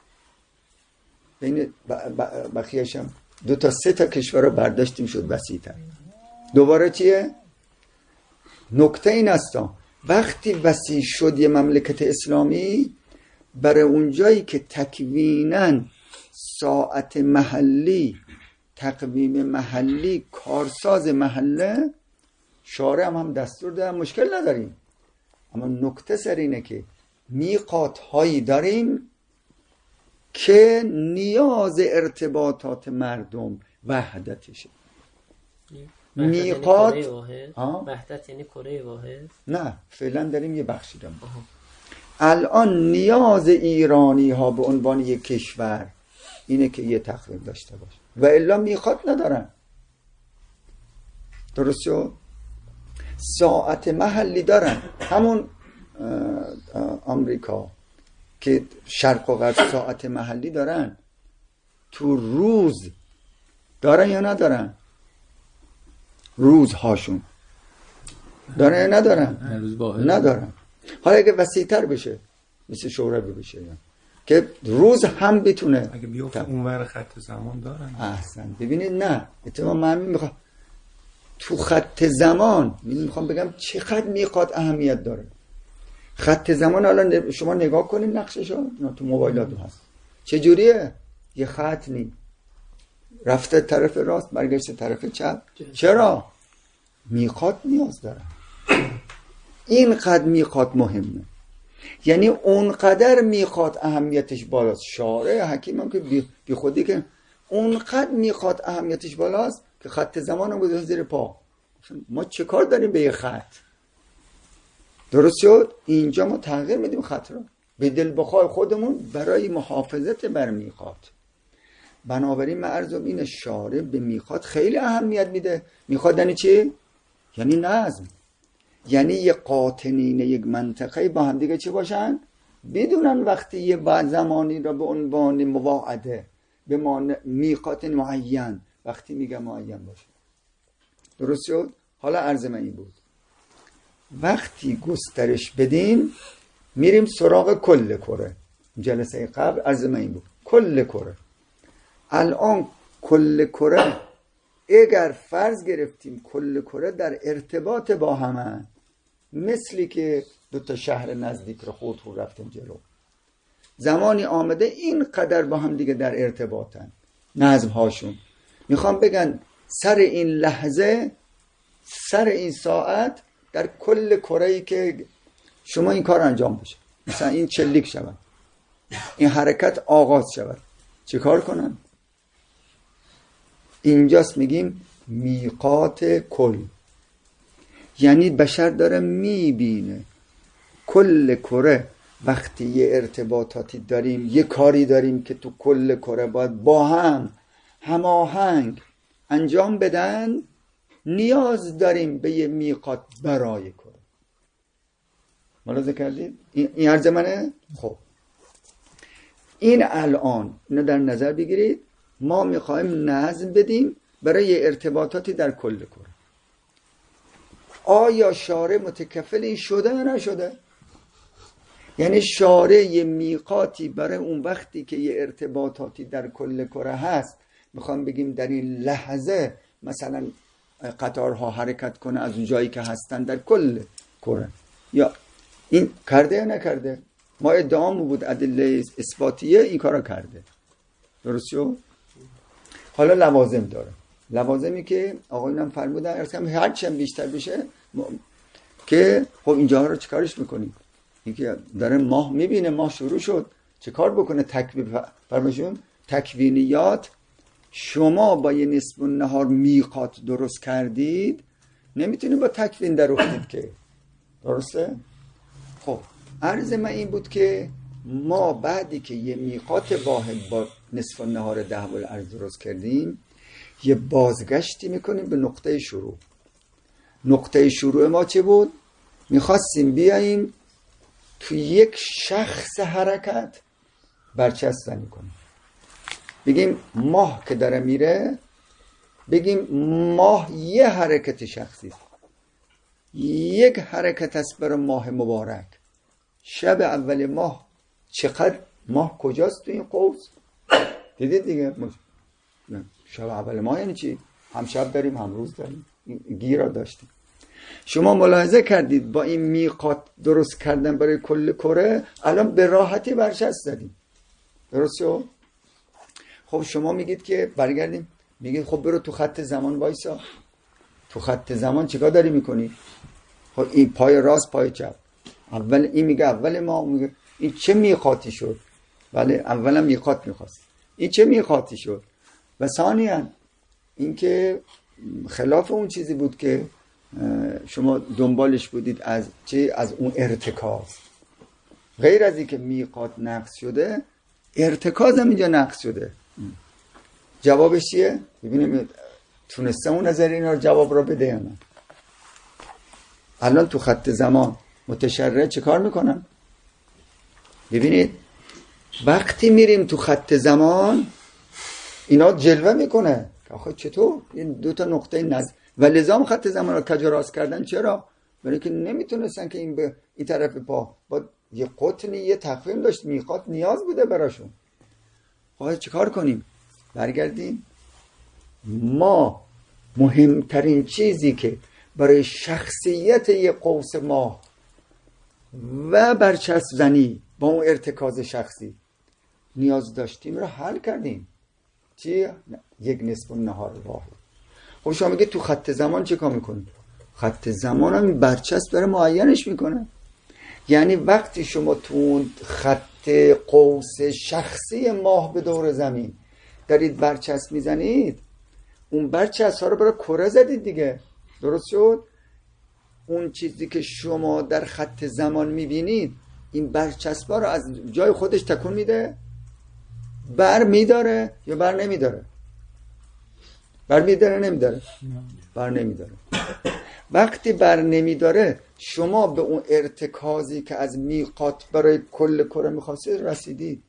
بین بخیه‌اش هم دو تا سه تا کشور رو برداشتیم، شد وسیع‌تر. دوباره چیه؟ نکته این است وقتی وسیع شد یه مملکت اسلامی، برای اونجایی که تکویناً ساعت محلی، تقویم محلی، کارساز محله، شارع هم, هم دستور دارن، مشکل نداریم. اما نکته سر اینه که میقات هایی داریم که نیاز ارتباطات مردم وحدتشه. میقات وحدت یعنی کره واحد؟ نه فعلا داریم یه بخشی داریم. الان نیاز ایرانی ها به عنوان یک کشور اینه که یه تقویم داشته باشه و الا میقات ندارن. درست شد؟ ساعت محلی دارن. همون آمریکا که شرق و غرب ساعت محلی دارن، تو روز دارن یا ندارن؟ روزهاشون دارن یا ندارن؟ ندارن. حالا اگه وسیع‌تر بشه مثل شوروی بشه که روز هم بتونه اگه بیفته اونور خط زمان دارن. احسن. ببینید نه اتفاقا من میخوام تو خط زمان میخوام بگم چقدر میقات اهمیت داره. خط زمان الان شما نگاه کنید نقششو تو موبایلاتون هست چه جوریه؟ یه خط نی رفته طرف راست برگشته طرف چپ. چرا؟ میقات نیاز داره. اینقدر میقات مهمه، یعنی اونقدر میقات اهمیتش بالاست. شارع حکیم هم که بی خودی که اونقدر میقات اهمیتش بالاست که خط زمان هم گذاشته زیر پا. ما چه کار داریم به یه خط؟ درست شد؟ اینجا ما تغییر میدیم خط رو به دل بخواه خودمون برای محافظت بر میقات. بنابراین معرضم این شارع به میقات خیلی اهمیت میده. میقات یعنی چی؟ یعنی نظم، یعنی یه قاطنین یک منطقه با هم دیگه چی باشن؟ بدونن وقتی یه بعد زمانی را به عنوان مواعده به میقات معین، وقتی میگه معین باشه. درست شد؟ حالا عرض من این بود وقتی گسترش بدیم میریم سراغ کل کره. جلسه قبل عرض من این بود کل کره. الان کل کره اگر فرض گرفتیم کل کره در ارتباط با همه، مثلی که دو تا شهر نزدیک رو خود خود رفتیم جلو، زمانی آمده این قدر با هم دیگه در ارتباطن نظم هاشون. میخوام بگن سر این لحظه، سر این ساعت در کل کره‌ای که شما این کار انجام بشه، مثلا این چلیک شود این حرکت آغاز شود. چه کار کنن؟ اینجاست میگیم میقات کل، یعنی بشر داره میبینه کل کره وقتی یه ارتباطاتی داریم، یه کاری داریم که تو کل کره باید با هم هماهنگ انجام بدن، نیاز داریم به یه میقات برای کره. ملاحظه کردید؟ این عرض منه؟ خب این الان اینو در نظر بگیرید، ما میخوایم نظم بدیم برای یه ارتباطاتی در کل کره. آیا شارع متکفل این شده یا نشده؟ یعنی شارع یه میقاتی برای اون وقتی که یه ارتباطاتی در کل کره هست، میخوام بگیم در این لحظه مثلا قطارها حرکت کنه از اون جایی که هستن در کل کره، یا این کرده یا نکرده؟ ما ادعامون بود ادله اثباتیه این کارا کرده. درست شد؟ حالا لوازم داره. لوازمی که آقایونم فرمودن هر چند بیشتر بشه م... که خب اینجاها رو چیکارش میکنیم؟ اینکه داره ماه میبینه، ماه شروع شد، چه کار بکنه؟ تکوین فرمایشون تکوینیات. شما با یه نصف النهار میقات درست کردید، نمیتونید با تکوین در افتید که. درسته؟ خب عرض من این بود که ما بعدی که یه میقات واحد با نصف النهار ده والارض درست کردیم، یه بازگشتی میکنیم به نقطه شروع. نقطه شروع ما چه بود؟ میخواستیم بیاییم تو یک شخص حرکت برچسب زنی کنیم. بگیم ماه که داره میره، بگیم ماه یه حرکت شخصی است، یک حرکت است برای ماه مبارک. شب اول ماه چقدر ماه کجاست تو این قوس؟ دیدید دیگه؟ شب اول ماه یعنی چی؟ هم شب داریم هم روز داریم، گیرا داشتیم. شما ملاحظه کردید با این میقات درست کردن برای کل کره الان به راحتی برچسب زدیم. درست شد؟ خب شما میگید که برگردیم، میگید خب برو تو خط زمان وایسا. تو خط زمان چیکار داری میکنی؟ خب این پای راست پای چپ، اول این میگه اول ما میگه این چه میقاتی شد؟ بله اولا میقات میخواست، این چه میقاتی شد؟ و ثانیاً این که خلاف اون چیزی بود که شما دنبالش بودید، از چه؟ از اون ارتکاز. غیر از این که میقات نقص شده، ارتکاز هم اینجا نقص شده. جوابش چیه؟ ببینیم تونسته اون نظر اینا رو جواب را بده یا نه. الان تو خط زمان متشرع چه کار میکنن؟ ببینید وقتی میریم تو خط زمان اینا جلوه میکنه که آخه چطور این دو تا نقطه نظر و لزام خط زمان رو کج و راست کردن. چرا؟ برای که نمیتونستن که این به این طرف پا با یه قطنی یه تقویم داشت، میقات نیاز بوده براشون. خواهد چه کار کنیم؟ برگردیم. ما مهمترین چیزی که برای شخصیت یه قوس ماه و برچسب زنی با اون ارتکاز شخصی نیاز داشتیم رو حل کردیم. چی؟ یک نصف النهار واحد. خب شما میگه تو خط زمان چه کار میکنید؟ خط زمان هم این برچسب داره معینش میکنه. یعنی وقتی شما تو اون خط قوس شخصی ماه به دور زمین دارید برچسب میزنید، اون برچسب ها رو برای کره زدید دیگه. درست شد؟ اون چیزی که شما در خط زمان میبینید این برچسب ها رو از جای خودش تکون میده؟ بر میداره یا بر نمیداره؟ بر میداره نمیداره؟ بر نمیداره. وقتی بر نمیداره شما به اون ارتکازی که از میقات برای کل کره میخواستید رسیدید.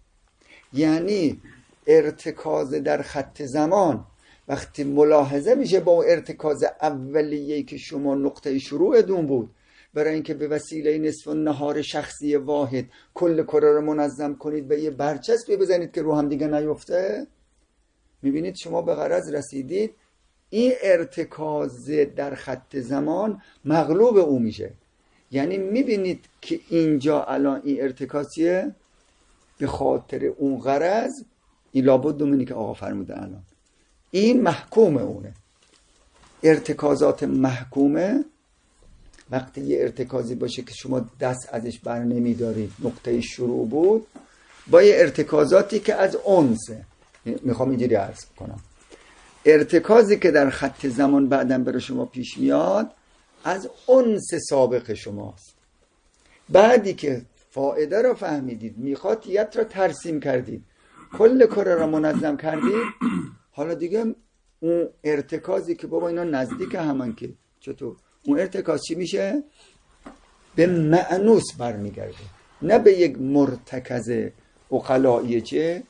یعنی ارتکاز در خط زمان وقتی ملاحظه میشه با اون ارتکاز اولیه‌ای که شما نقطه شروع دون بود، برای اینکه به وسیله نصف النهار شخصی واحد کل کره رو منظم کنید و یه برچسبی بزنید که رو هم دیگه نیفته، میبینید شما به غرض رسیدید. این ارتکاز در خط زمان مغلوب او میشه. یعنی میبینید که اینجا الان این ارتکاسیه به خاطر اون غرض این لابد دومینی که آقا فرموده الان این محکوم اونه. ارتکازات محکومه وقتی یه ارتکازی باشه که شما دست ازش بر نمیدارید، نقطه شروع بود، با یه ارتکازاتی که از انسه. میخوام اینجوری عرض کنم، ارتکازی که در خط زمان بعداً برای شما پیش میاد از انس سابق شماست. بعدی که فائده را فهمیدید، میخاتیت را ترسیم کردید، کل کره را منظم کردید، حالا دیگه اون ارتکازی که بابا اینا نزدیک همن که چطور، اون ارتکاز چی میشه؟ به مأنوس برمیگرده، نه به یک مرتکز عقلایی چه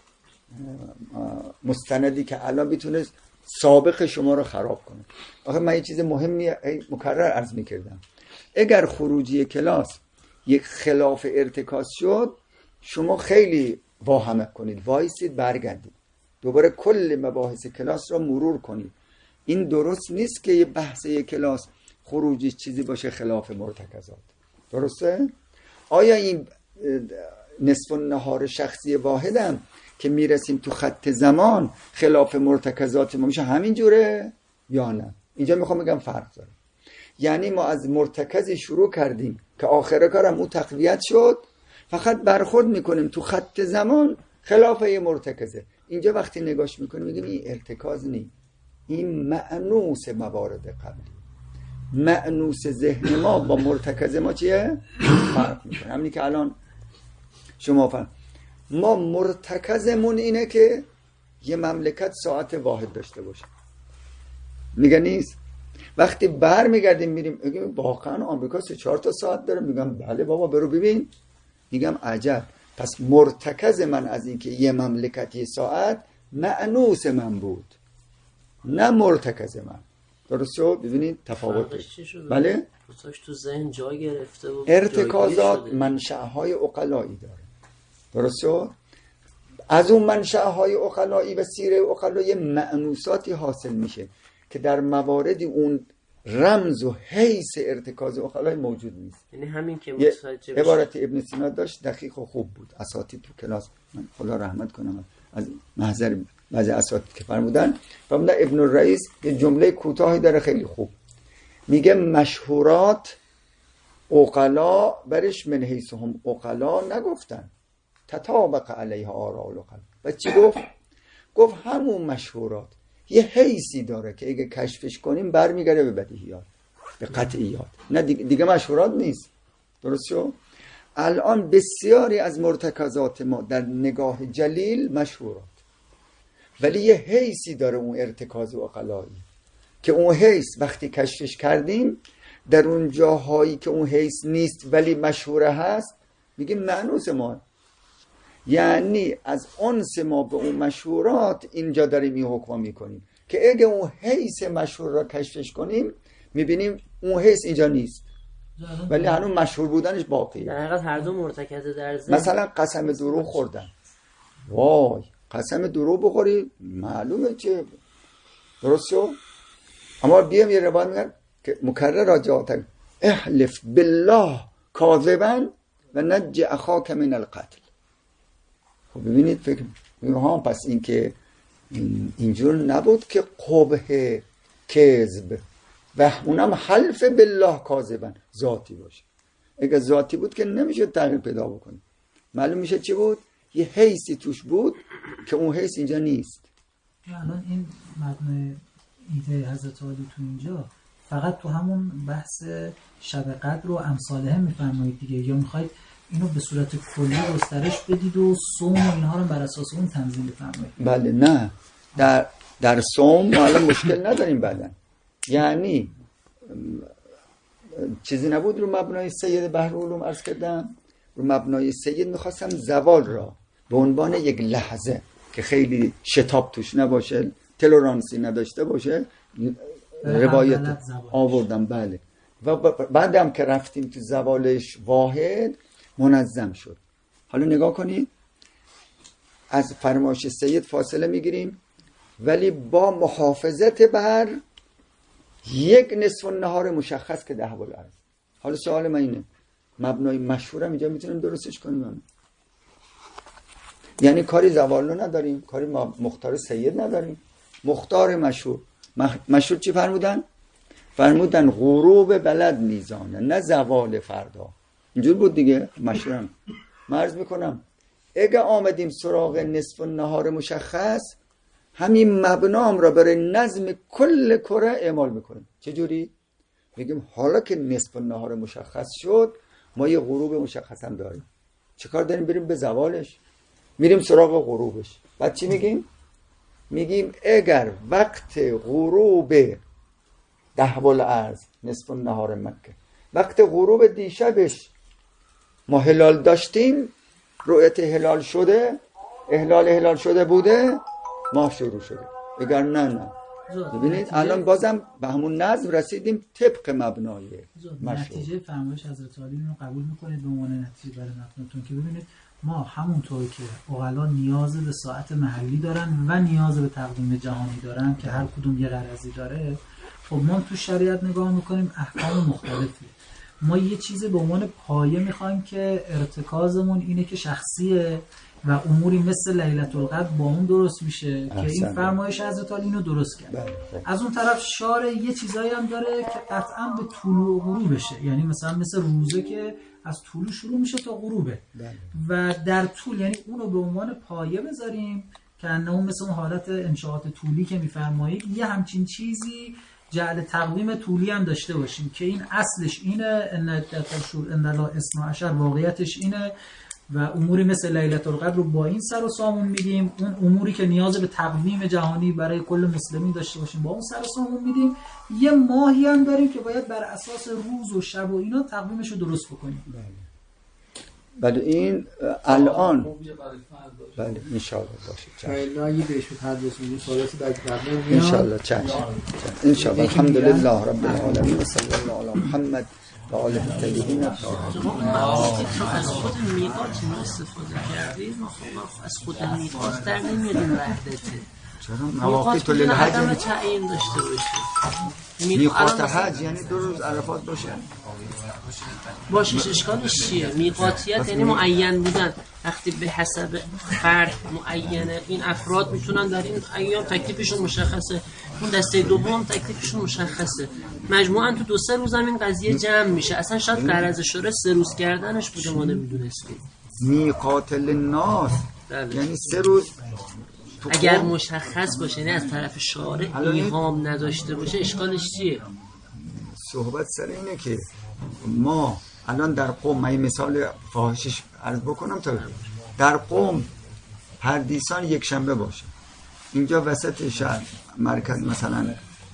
مستندی که الان بیتونه سابق شما رو خراب کنه. آخه من یه چیز مهمی مکرر عرض میکردم، اگر خروجی کلاس یک خلاف ارتکاز شد، شما خیلی واهمه کنید، وایسید برگردید دوباره کل مباحث کلاس را مرور کنید. این درست نیست که یه بحث یک کلاس خروجی چیزی باشه خلاف مرتکزات. درسته؟ آیا این نصف النهار شخصی واحدم که میرسیم تو خط زمان خلاف مرتکزات ما میشه همین جوره یا نه؟ اینجا میخوام بگم فرق داره. یعنی ما از مرتکزی شروع کردیم که آخر کارم اون تقویت شد، فقط برخورد میکنیم تو خط زمان خلاف یه مرتکزه. اینجا وقتی نگاش میکنیم میگیم این ارتکاز نی، این مأنوس موارد قبلی، مأنوس ذهن ما با مرتکز ما چیه؟ فرق میکنه. همینی که الان شما فرق، ما مرتکزمون اینه که یه مملکت ساعت واحد داشته باشه، میگه نیست. وقتی بر میگردیم میریم میگیم واقعا آمریکا سه چهار تا ساعت داره، میگم بله بابا برو ببین، میگم عجب. پس مرتکز من از این که یه مملکتی ساعت مأنوس من بود، نه مرتکز من. درست شد؟ ببینید تفاوت. بله؟ تو ذهن جا گرفته و ارتکازات منشأهای عقلایی داره. درست شد؟ از اون منشأهای عقلایی و سیره عقلایی مأنوساتی حاصل میشه که در مواردی اون رمز و حیث ارتکاز عقلایی موجود نیست. یعنی همین که متوجه بشه. عبارت ابن سینا داشت دقیق و خوب بود. اساتید تو کلاس، من خدا رحمت کنم از محضر بعضی اساتید که فرمودن، فرمودن ابن الرئیس یه جمله کوتاهی داره خیلی خوب، میگه مشهورات عقلا برش من حیث هم عقلا نگفتن، تطابق علیها آراء العقلا. و چی گفت؟ گفت همون مشهورات یه حیثی داره که اگه کشفش کنیم برمیگره به بدیهیات، به قطعیات، نه دیگه, دیگه مشهورات نیست. درست شو؟ الان بسیاری از مرتکزات ما در نگاه جلیل مشهورات، ولی یه حیثی داره اون ارتکاز عقلایی که اون حیث وقتی کشفش کردیم در اون جاهایی که اون حیث نیست ولی مشهوره هست میگیم مأنوس ما. یعنی از انس ما به اون مشهورات اینجا داریم این حکم میکنیم که اگه اون حیث مشهور را کشفش کنیم میبینیم اون حیث اینجا نیست ولی هنوز مشهور بودنش باقیه. در حقیقت هر دو مرتکز در ذهن. مثلا قسم دروغ خوردن، وای قسم دروغ بخوری معلومه چه. درست شو؟ اما بیام یه روایت میگن که مکرر راجعات احلف بالله کاذبا و نج اخاک من القتل. خب ببینید فکر میگم ها پس این که این اینجور نبود که قبح کذب و اونم حلف بالله کاذبا ذاتی باشه. اگه ذاتی بود که نمیشه تغییر پیدا بکنه. معلوم میشه چی بود؟ یه حیثی توش بود که اون حیث اینجا نیست. الان این مبنای ایده حضرت علی تو اینجا فقط تو همون بحث شب قدر و امثاله میفرمایید دیگه، یا میخواید اینو به صورت کلی گسترش بدید و صوم و اینها رو بر اساس اون تنظیم بفرمایید؟ بله نه، در در صوم ما الان مشکل نداریم بعدن. یعنی چیزی نبود رو مبنای سید بحرالعلوم عرض کردم، رو مبنای سید میخواستم زوال را به عنوان یک لحظه که خیلی شتاب توش نباشه، تلورانسی نداشته باشه روایت آوردم. بله و بعدم که رفتیم تو زوالش واحد منظم شد. حالا نگاه کنید از فرمایش سید فاصله میگیریم ولی با محافظت بر یک نصف النهار مشخص که ده بالعرض. حالا سوال من اینه مبنای مشهورم اینجا میتونیم درستش کنیم هم. یعنی کاری زوالو نداریم، کاری مختار سید نداریم، مختار مشهور. مشهور چی فرمودن؟ فرمودن غروب بلد میزانه نه زوال فردا. اینجور بود دیگه. مشهورم من عرض میکنم اگه آمدیم سراغ نصف النهار مشخص، همین مبنام را برای نظم کل کره اعمال میکنیم. چجوری؟ میگیم حالا که نصف النهار مشخص شد، ما یه غروب مشخص هم داریم. چه کار داریم؟ بریم به زوالش، میریم سراغ غروبش. بعد چی میگیم؟ میگیم اگر وقت غروب دهب الارض نصف النهار مکه، وقت غروب دیشبش ما هلال داشتیم، رؤیت هلال شده، اهلال هلال شده بوده، ماه شروع شده. اگر نه نه ببینید الان بازم به همون نظم رسیدیم طبق مبنای مشروع. نتیجه فرمایش حضرت عالی رو قبول میکنید به عنوان نتیجه برای متنتون که ببینید ما همونطور که عقلا نیاز به ساعت محلی دارن و نیاز به تقویم جهانی دارن که هر کدوم یه غرضی داره، خب ما تو شریعت نگاه میکنیم احکام مختلفی. ما یه چیزی به عنوان پایه میخوایم که ارتکازمون اینه که شخصیه و اموری مثل لیلة القدر با اون درست میشه که این فرمایش حضرت علی اینو درست کرد. بله. از اون طرف شارع یه چیزایی هم داره که قطعا به طلوع و غروبشه، یعنی مثلا مثل روزه که از طلوع شروع میشه تا غروبه. بله. و در طول یعنی اونو به عنوان پایه بذاریم که انه مثل اون حالت انشاءات طولی که میفرمایید یه همچین چیزی جعل تقویم طولی هم داشته باشیم که این اصلش اینه، ان عدت الشهور عند الله اثنا عشر، واقعیتش اینه و اموری مثل لیلة القدر رو با این سر و سامون میدیم. اون اموری که نیاز به تقویم جهانی برای کل مسلمین داشته باشیم با اون سر و سامون میدیم. یه ماهی هم داریم که باید بر اساس روز و شب و اینا تقویمش رو درست بکنیم. بله. بله این الان بله انشاءالله باشه. نه اگه بهش بپردازیم سوالاتی در قبل انشاءالله چشم انشاءالله. الحمدلله رب العالمین و صلی الله علی محمد و آله الطیبین الطاهرین. از خود میقات ما استفاده کردیم، ما خب از خود میقات در نمیاریم وحدته. چرا مواقیت للحج یعنی تعیین داشته باشه. میقات حج یعنی دو روز عرفات باشه. باشش اشکالش چیه؟ میقاتیت یعنی معین بودن. وقتی به حسب فرد معینه، این افراد میتونن در این ایام تکلیفشون مشخصه، اون دسته دوم تکلیفشون مشخصه، مجموعاً تو دو سه روز هم این قضیه جمع میشه. اصلا شاید قرض شوره سه روز کردنش بوده ما نمیدونستیم. میقات للناس یعنی سه روز. اگر مشخص باشه یعنی از طرف شارع ایهام نداشته باشه اشکالش چیه؟ صحبت سر اینه که ما الان در قم، من مثال فاحشش عرض بکنم تا در قم پردیسان یک شنبه باشه، اینجا وسط شهر مرکز مثلا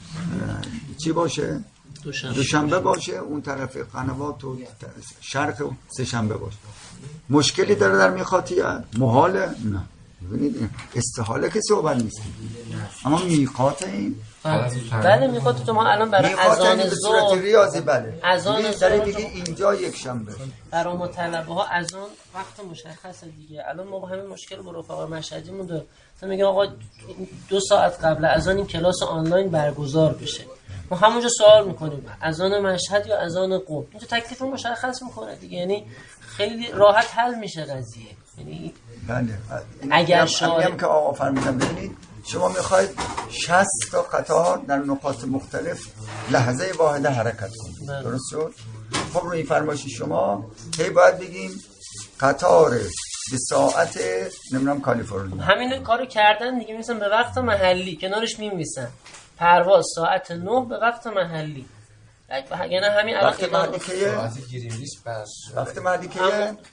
چی باشه؟ دوشنبه, دوشنبه باشه، اون طرف قنوات و شرق سه شنبه باشه. مشکلی داره در میقاتیت؟ محاله؟ نه. ببینید استحاله که صحبت نیست، اما میقات این بله میقات تو ما الان برای اذان به صورت ریاضی بله اذان داره دیگه اینجا یک شنبه برای مطلبه ها اذان وقت مشخصه دیگه. الان ما با همین مشکل با رفقا مشهدیمون داریم، مثلا میگم آقا دو ساعت قبل اذان این کلاس آنلاین برگزار بشه، ما همونجا سوال میکنیم اذان مشهد یا اذان قم، اینجا تکلیف مشخص میکنه دیگه، یعنی خیلی راحت حل میشه قضیه. یعنی بله اگر شاید هم که آقا فرمودن ببینید شما میخواید شصت تا قطار در نقاط مختلف لحظه واحده حرکت کنید، درست شد؟ خب روی فرمایش شما هی باید بگیم قطار به ساعت نمیدونم کالیفرنیا، همین کارو کردن دیگه، مثلا به وقت محلی کنارش میمیسن پرواز ساعت نه به وقت محلی، یعنی همین الان وقت محلی که وقت محلی که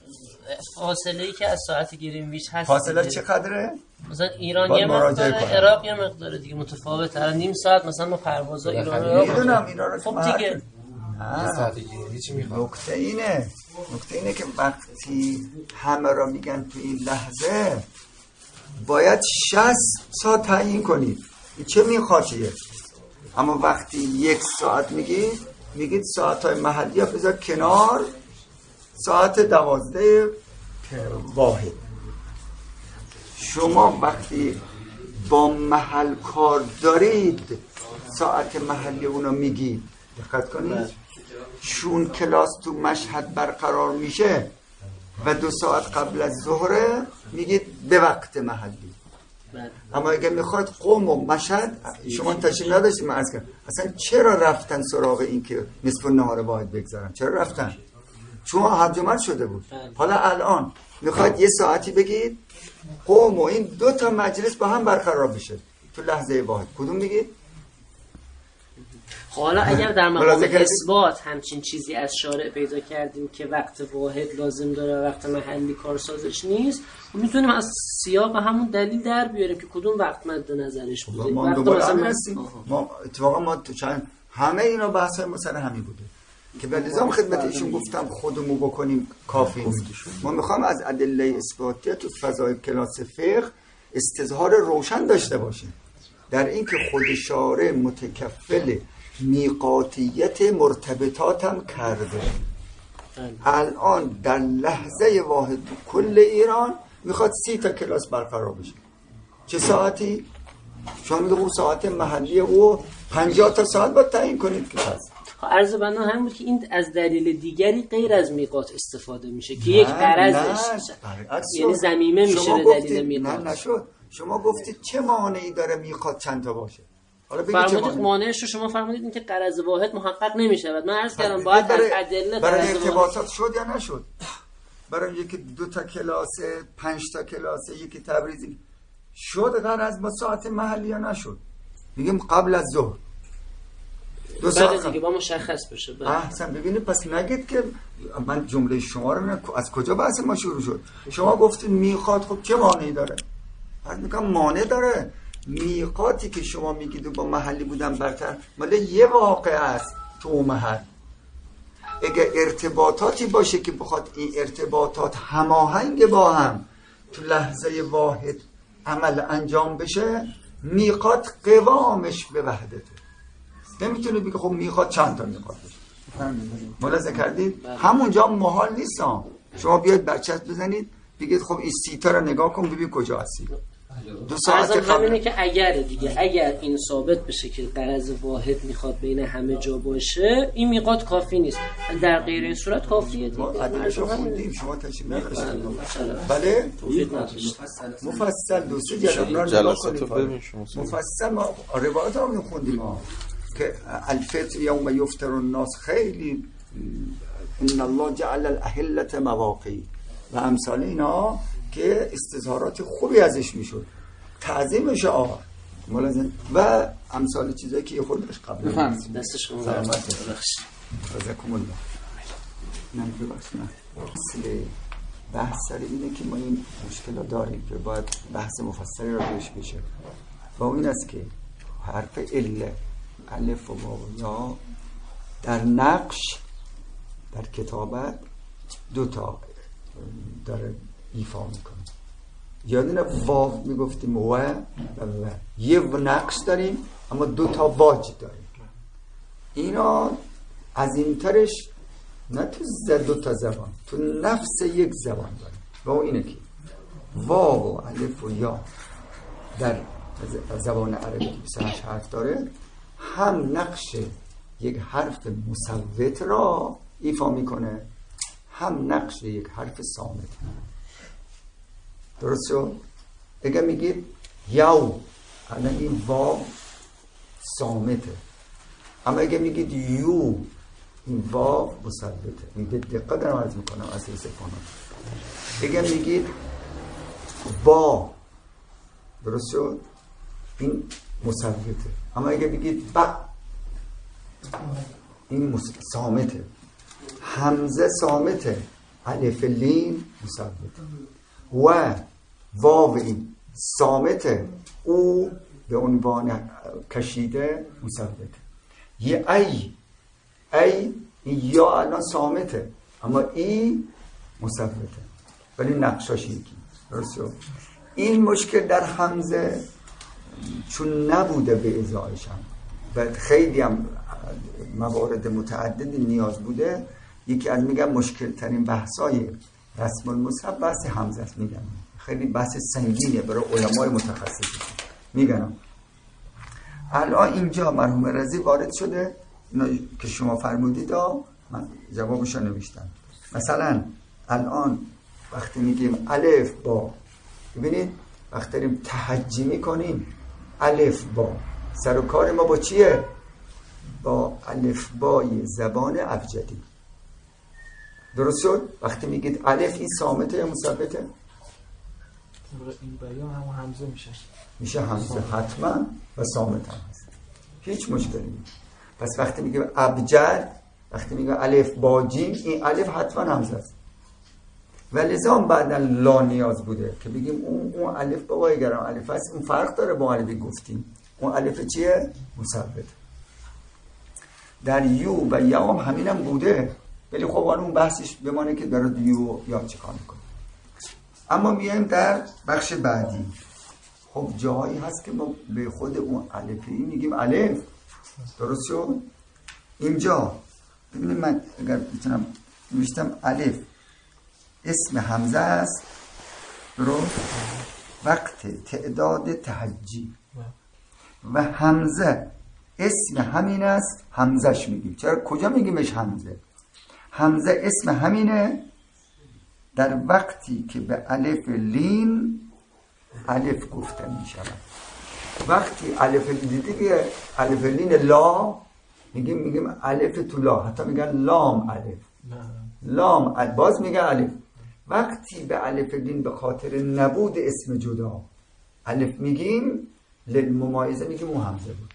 فاصله ای که از ساعت گرینویچ هست فاصله چقدره؟ مثلا ایران یه مقدار، عراق یه مقدار دیگه متفاوته، نیم ساعت مثلا ما پروازا ایران رو میدونم اینا رو خب دیگه ساعت گرینویچ میخواد. نکته اینه نکته اینه که وقتی همه را میگن تو این لحظه باید شصت ساعت تعیین کنید چه میخواهیه، اما وقتی یک ساعت میگید میگید ساعت‌های محلی ها بذار کنار ساعت دوازده واحد. شما وقتی با محل کار دارید ساعت محلی اونو میگید، دقت کنید چون کلاس تو مشهد برقرار میشه و دو ساعت قبل از ظهر میگید به وقت محلی. اما اگه میخواید قم و مشهد شما تشریف نداشتید، من عرض کردم اصلا چرا رفتن سراغ این که نصف النهار باید بگذارن؟ چرا رفتن؟ شما هرجمند شده بود. حالا الان میخواید یه ساعتی بگید قوم و این دو تا مجلس با هم برقرار بشه تو لحظه واحد، کدوم میگید؟ حالا اگر در مقام اثبات همچین چیزی از شارع پیدا کردیم که وقت واحد لازم داره و وقت محلی کارسازش نیست، میتونیم از سیاق همون دلیل در بیاریم که کدوم وقت مد نظرش بوده. ما دوباره هم هستیم. ما اتفاقا ما تو چند همه اینا بحث های ما سر همین بوده که به نظام خدمت ایشون گفتم خودمو بکنیم کافی نیست. ما میخوام از ادله اثباتی تو فضای کلاس فقه استظهار روشن داشته باشیم در این که خود شارع متکفل میقاتیت مرتبطات هم کرده. الان در لحظه واحد تو کل ایران میخواد سی تا کلاس برقرار بشه. چه ساعتی؟ شما میگه اون ساعت محلی او پنجاه تا ساعت باید تعیین کنید که پس عرض بنا هم بود که این از دلیل دیگری غیر از میقات استفاده میشه که یک قرضش یعنی ضمیمه میشه به دلیل میقات. نه نشد. شما گفتید چه مانعی داره میقات چند تا باشه؟ حالا فرمودید مانعش رو شما فرمودید این که قرض واحد محقق نمیشود. من عرض کردم باید برای از ادله برای ارتباطات شد یا نشد؟ برای یکی دو تا کلاسه، پنج تا کلاسه، یکی تبریزی شد قرض با ساعت محلی یا نشد؟ میگم قبل از ظهر دو ساعت دیگه با مشخص بشه. احسن ببینید پس نگید که من جمله شما رو نه از کجا بحث ما شروع شد. شما گفتید میقات، خب چه مانعی داره؟ بعد میگم مانع داره. میقاتی که شما میگید با محلی بودن برتر مال یه واقعه است تو محل. اگه ارتباطاتی باشه که بخواد این ارتباطات هماهنگ با هم تو لحظه واحد عمل انجام بشه، میقات قوامش به وحدته. نمیتونه بگه خب میقات چند تا میقات بشه. ملاحظه کردید؟ همونجا محال نیست. شما بیاید برچسب بزنید بگید خب این سی تا رو نگاه کن ببین کجا هستی. دو ساعت همینه که اگر دیگه اگر این ثابت بشه که قرض واحد میخواد بین همه جا باشه، این میقات کافی نیست. در غیر این صورت کافیه دیگه. ما ادله‌شو خوندیم، شما تشریح نداشتید. بله مفصل دو سه جلسات رو ببین شما. مفصل ما روایات رو خوندیم ما که الفطر یوم یفطر الناس خیلی ان الله جعل الاهله مواقی و امثال اینا که استظهارات خوبی ازش میشد، تعظیمش آقا ملازم و امثال چیزایی که خودش قبل دست شما بخش جزاکم الله. نه ببخش نه اصل بحث سر اینه که ما این مشکل داریم که باید بحث مفصلی را بهش بشه با این است که حرف اله الف و واو یا در نقش در کتابت دو تا داره ایفا میکنه. یادونه واو میگفتیم و و یه نقش داریم اما دو تا واج داریم. اینا از این ترش نه تو دو تا زبان، تو نفس یک زبان داریم و اون اینه که واو و الف و یا در زبان عربی که بیست و هشت حرف داره هم نقش یک حرف مصوت را ایفا میکنه هم نقش یک حرف صامت. درست شد؟ اگه میگید یو الان این واو صامته، اما اگه میگید یو این واو مصوته. این دقیقه دارم عرض میکنم اصل سفانات. اگه میگید با درست شد این مصوته، اما اگه بگید با این صامته. همزه صامته، الف لین مصوته و واو این صامته، او به عنوان کشیده مصوته. یه ای ای یا الان صامته اما ای مصوته ولی نقشاش یکی. درست شد؟ این مشکل در همزه چون نبوده به ازایش هم و خیلی هم موارد متعدد نیاز بوده. یکی از میگم مشکل ترین بحثای رسم المصحف بحث همزه است. میگم خیلی بحث سنگینه برای علمای متخصص. میگم الان اینجا مرحوم رضی وارد شده که شما فرمودید من جوابشو نوشتم. مثلا الان وقتی میگیم الف با، ببینید وقتی داریم تهجی میکنیم الف با سر و کار ما با چیه؟ با الف بای زبان ابجدی. درست شد؟ وقتی میگید الف این صامته یا مثبته؟ این بیان همون همزه میشه میشه همزه حتما و صامت هم هست، هیچ مشکلی نیست. پس وقتی میگه ابجد، وقتی میگه الف با جیم، این الف حتما همزه است و لذا بعدا لا نیاز بوده که بگیم اون اون الف بابای گرام الف هست، اون فرق داره با الفی گفتیم. اون الف چیه؟ مثبت. در یو و یا هم همین هم بوده، ولی خب اون بحثش بمانه که داره یو یا چه کار میکنه. اما میایم در بخش بعدی. خب جایی هست که ما به خود اون الفی میگیم الف، درست شد؟ اینجا ببینید من اگر میتونم نوشتم الف اسم همزه است، درست؟ وقت تعداد تهجی و همزه اسم همین است، همزش میگیم. چرا کجا میگیمش همزه؟ همزه اسم همینه در وقتی که به الف لین الف گفته میشود. وقتی الف دیگه الف لین لا میگیم میگیم الف تو لا، حتی میگن لام الف، لام الف، باز میگن الف. وقتی به الف لین به خاطر نبود اسم جدا الف میگیم، للممایزه میگیم اون همزه بود.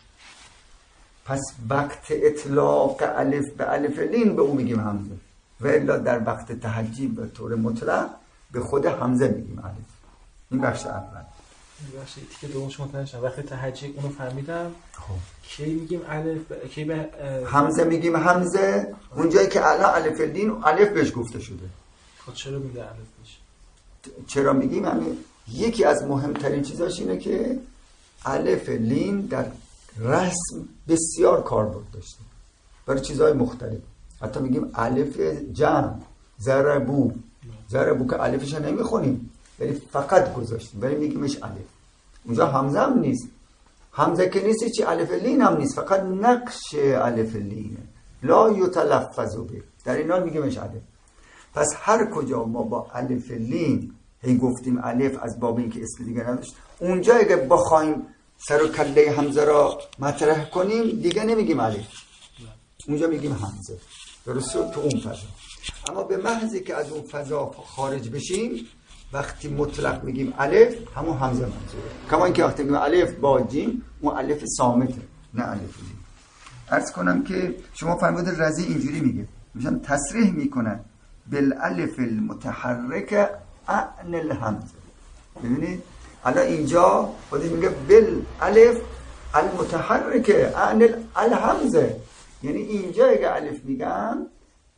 پس وقت اطلاق الف به الف لین به اون میگیم همزه، و الا در وقت تهجی به طور مطلق به خود همزه میگیم الف. این بخش اول. این بخش تیکه دومش متوجه شدم. وقتی تهجی اونو فهمیدم، خب کی میگیم الف ب... کی به همزه میگیم همزه اون جایی که الان الف لین الف بهش گفته شده. خب چرا میگه الف بهش؟ چرا میگیم؟ همین یکی از مهمترین چیزاش اینه که الف لین در رسم بسیار کاربرد داشته برای چیزهای مختلف. حتی میگیم الف جمع، ضربو، ضربو که الفش نمیخونیم ولی فقط گذاشتیم ولی میگیمش الف. اونجا همزه هم نیست، همزه که نیست چی الف لین هم نیست، فقط نقش الف لینه، لا یتلفظ به، در اینا میگیمش الف. پس هر کجا ما با الف لین هی گفتیم الف از باب این که اسم دیگه نداشت، اونجا اگه بخوایم سر و کله همزه را مطرح کنیم دیگه نمیگیم الف، اونجا میگیم همزه. درست شد؟ تو اون فضا. اما به محضی که از اون فضا خارج بشیم وقتی مطلق میگیم الف همون همزه منظوره. کما اینکه وقتی میگیم الف با جیم اون الف صامته نه الف لین. عرض کنم که شما فرمود رضی اینجوری میگه، میشن تصریح میکنن بالالف المتحرک عن الهمزه. ببینید الان اینجا خود میگه بالالف المتحرک عن الهمزه، یعنی اینجا اگه الف میگم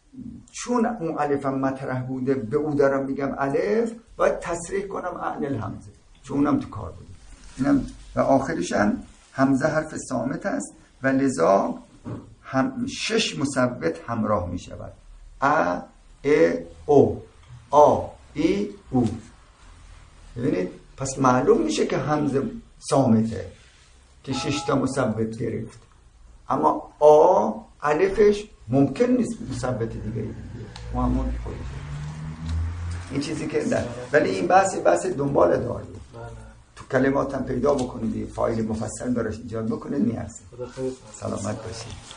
چون اون الف هم مطرح بوده به او دارم میگم الف، باید تصریح کنم عن الهمزه چون اونم تو کار بوده. اینم و آخرش هم همزه حرف صامت است و لذا هم شش مثبت همراه می شود. ا ا او آ ای او. ببینید پس معلوم میشه که همزه صامته که شش تا مثبت گرفت، اما آ الفش ممکن نیست مثبت دیگه بگیره، اون همون خودش. این چیزی که در ولی این بحث بحث دنبال داره، تو کلمات هم پیدا بکنید، فایل مفصل براش ایجاد بکنید، میارسید. سلامت باشید.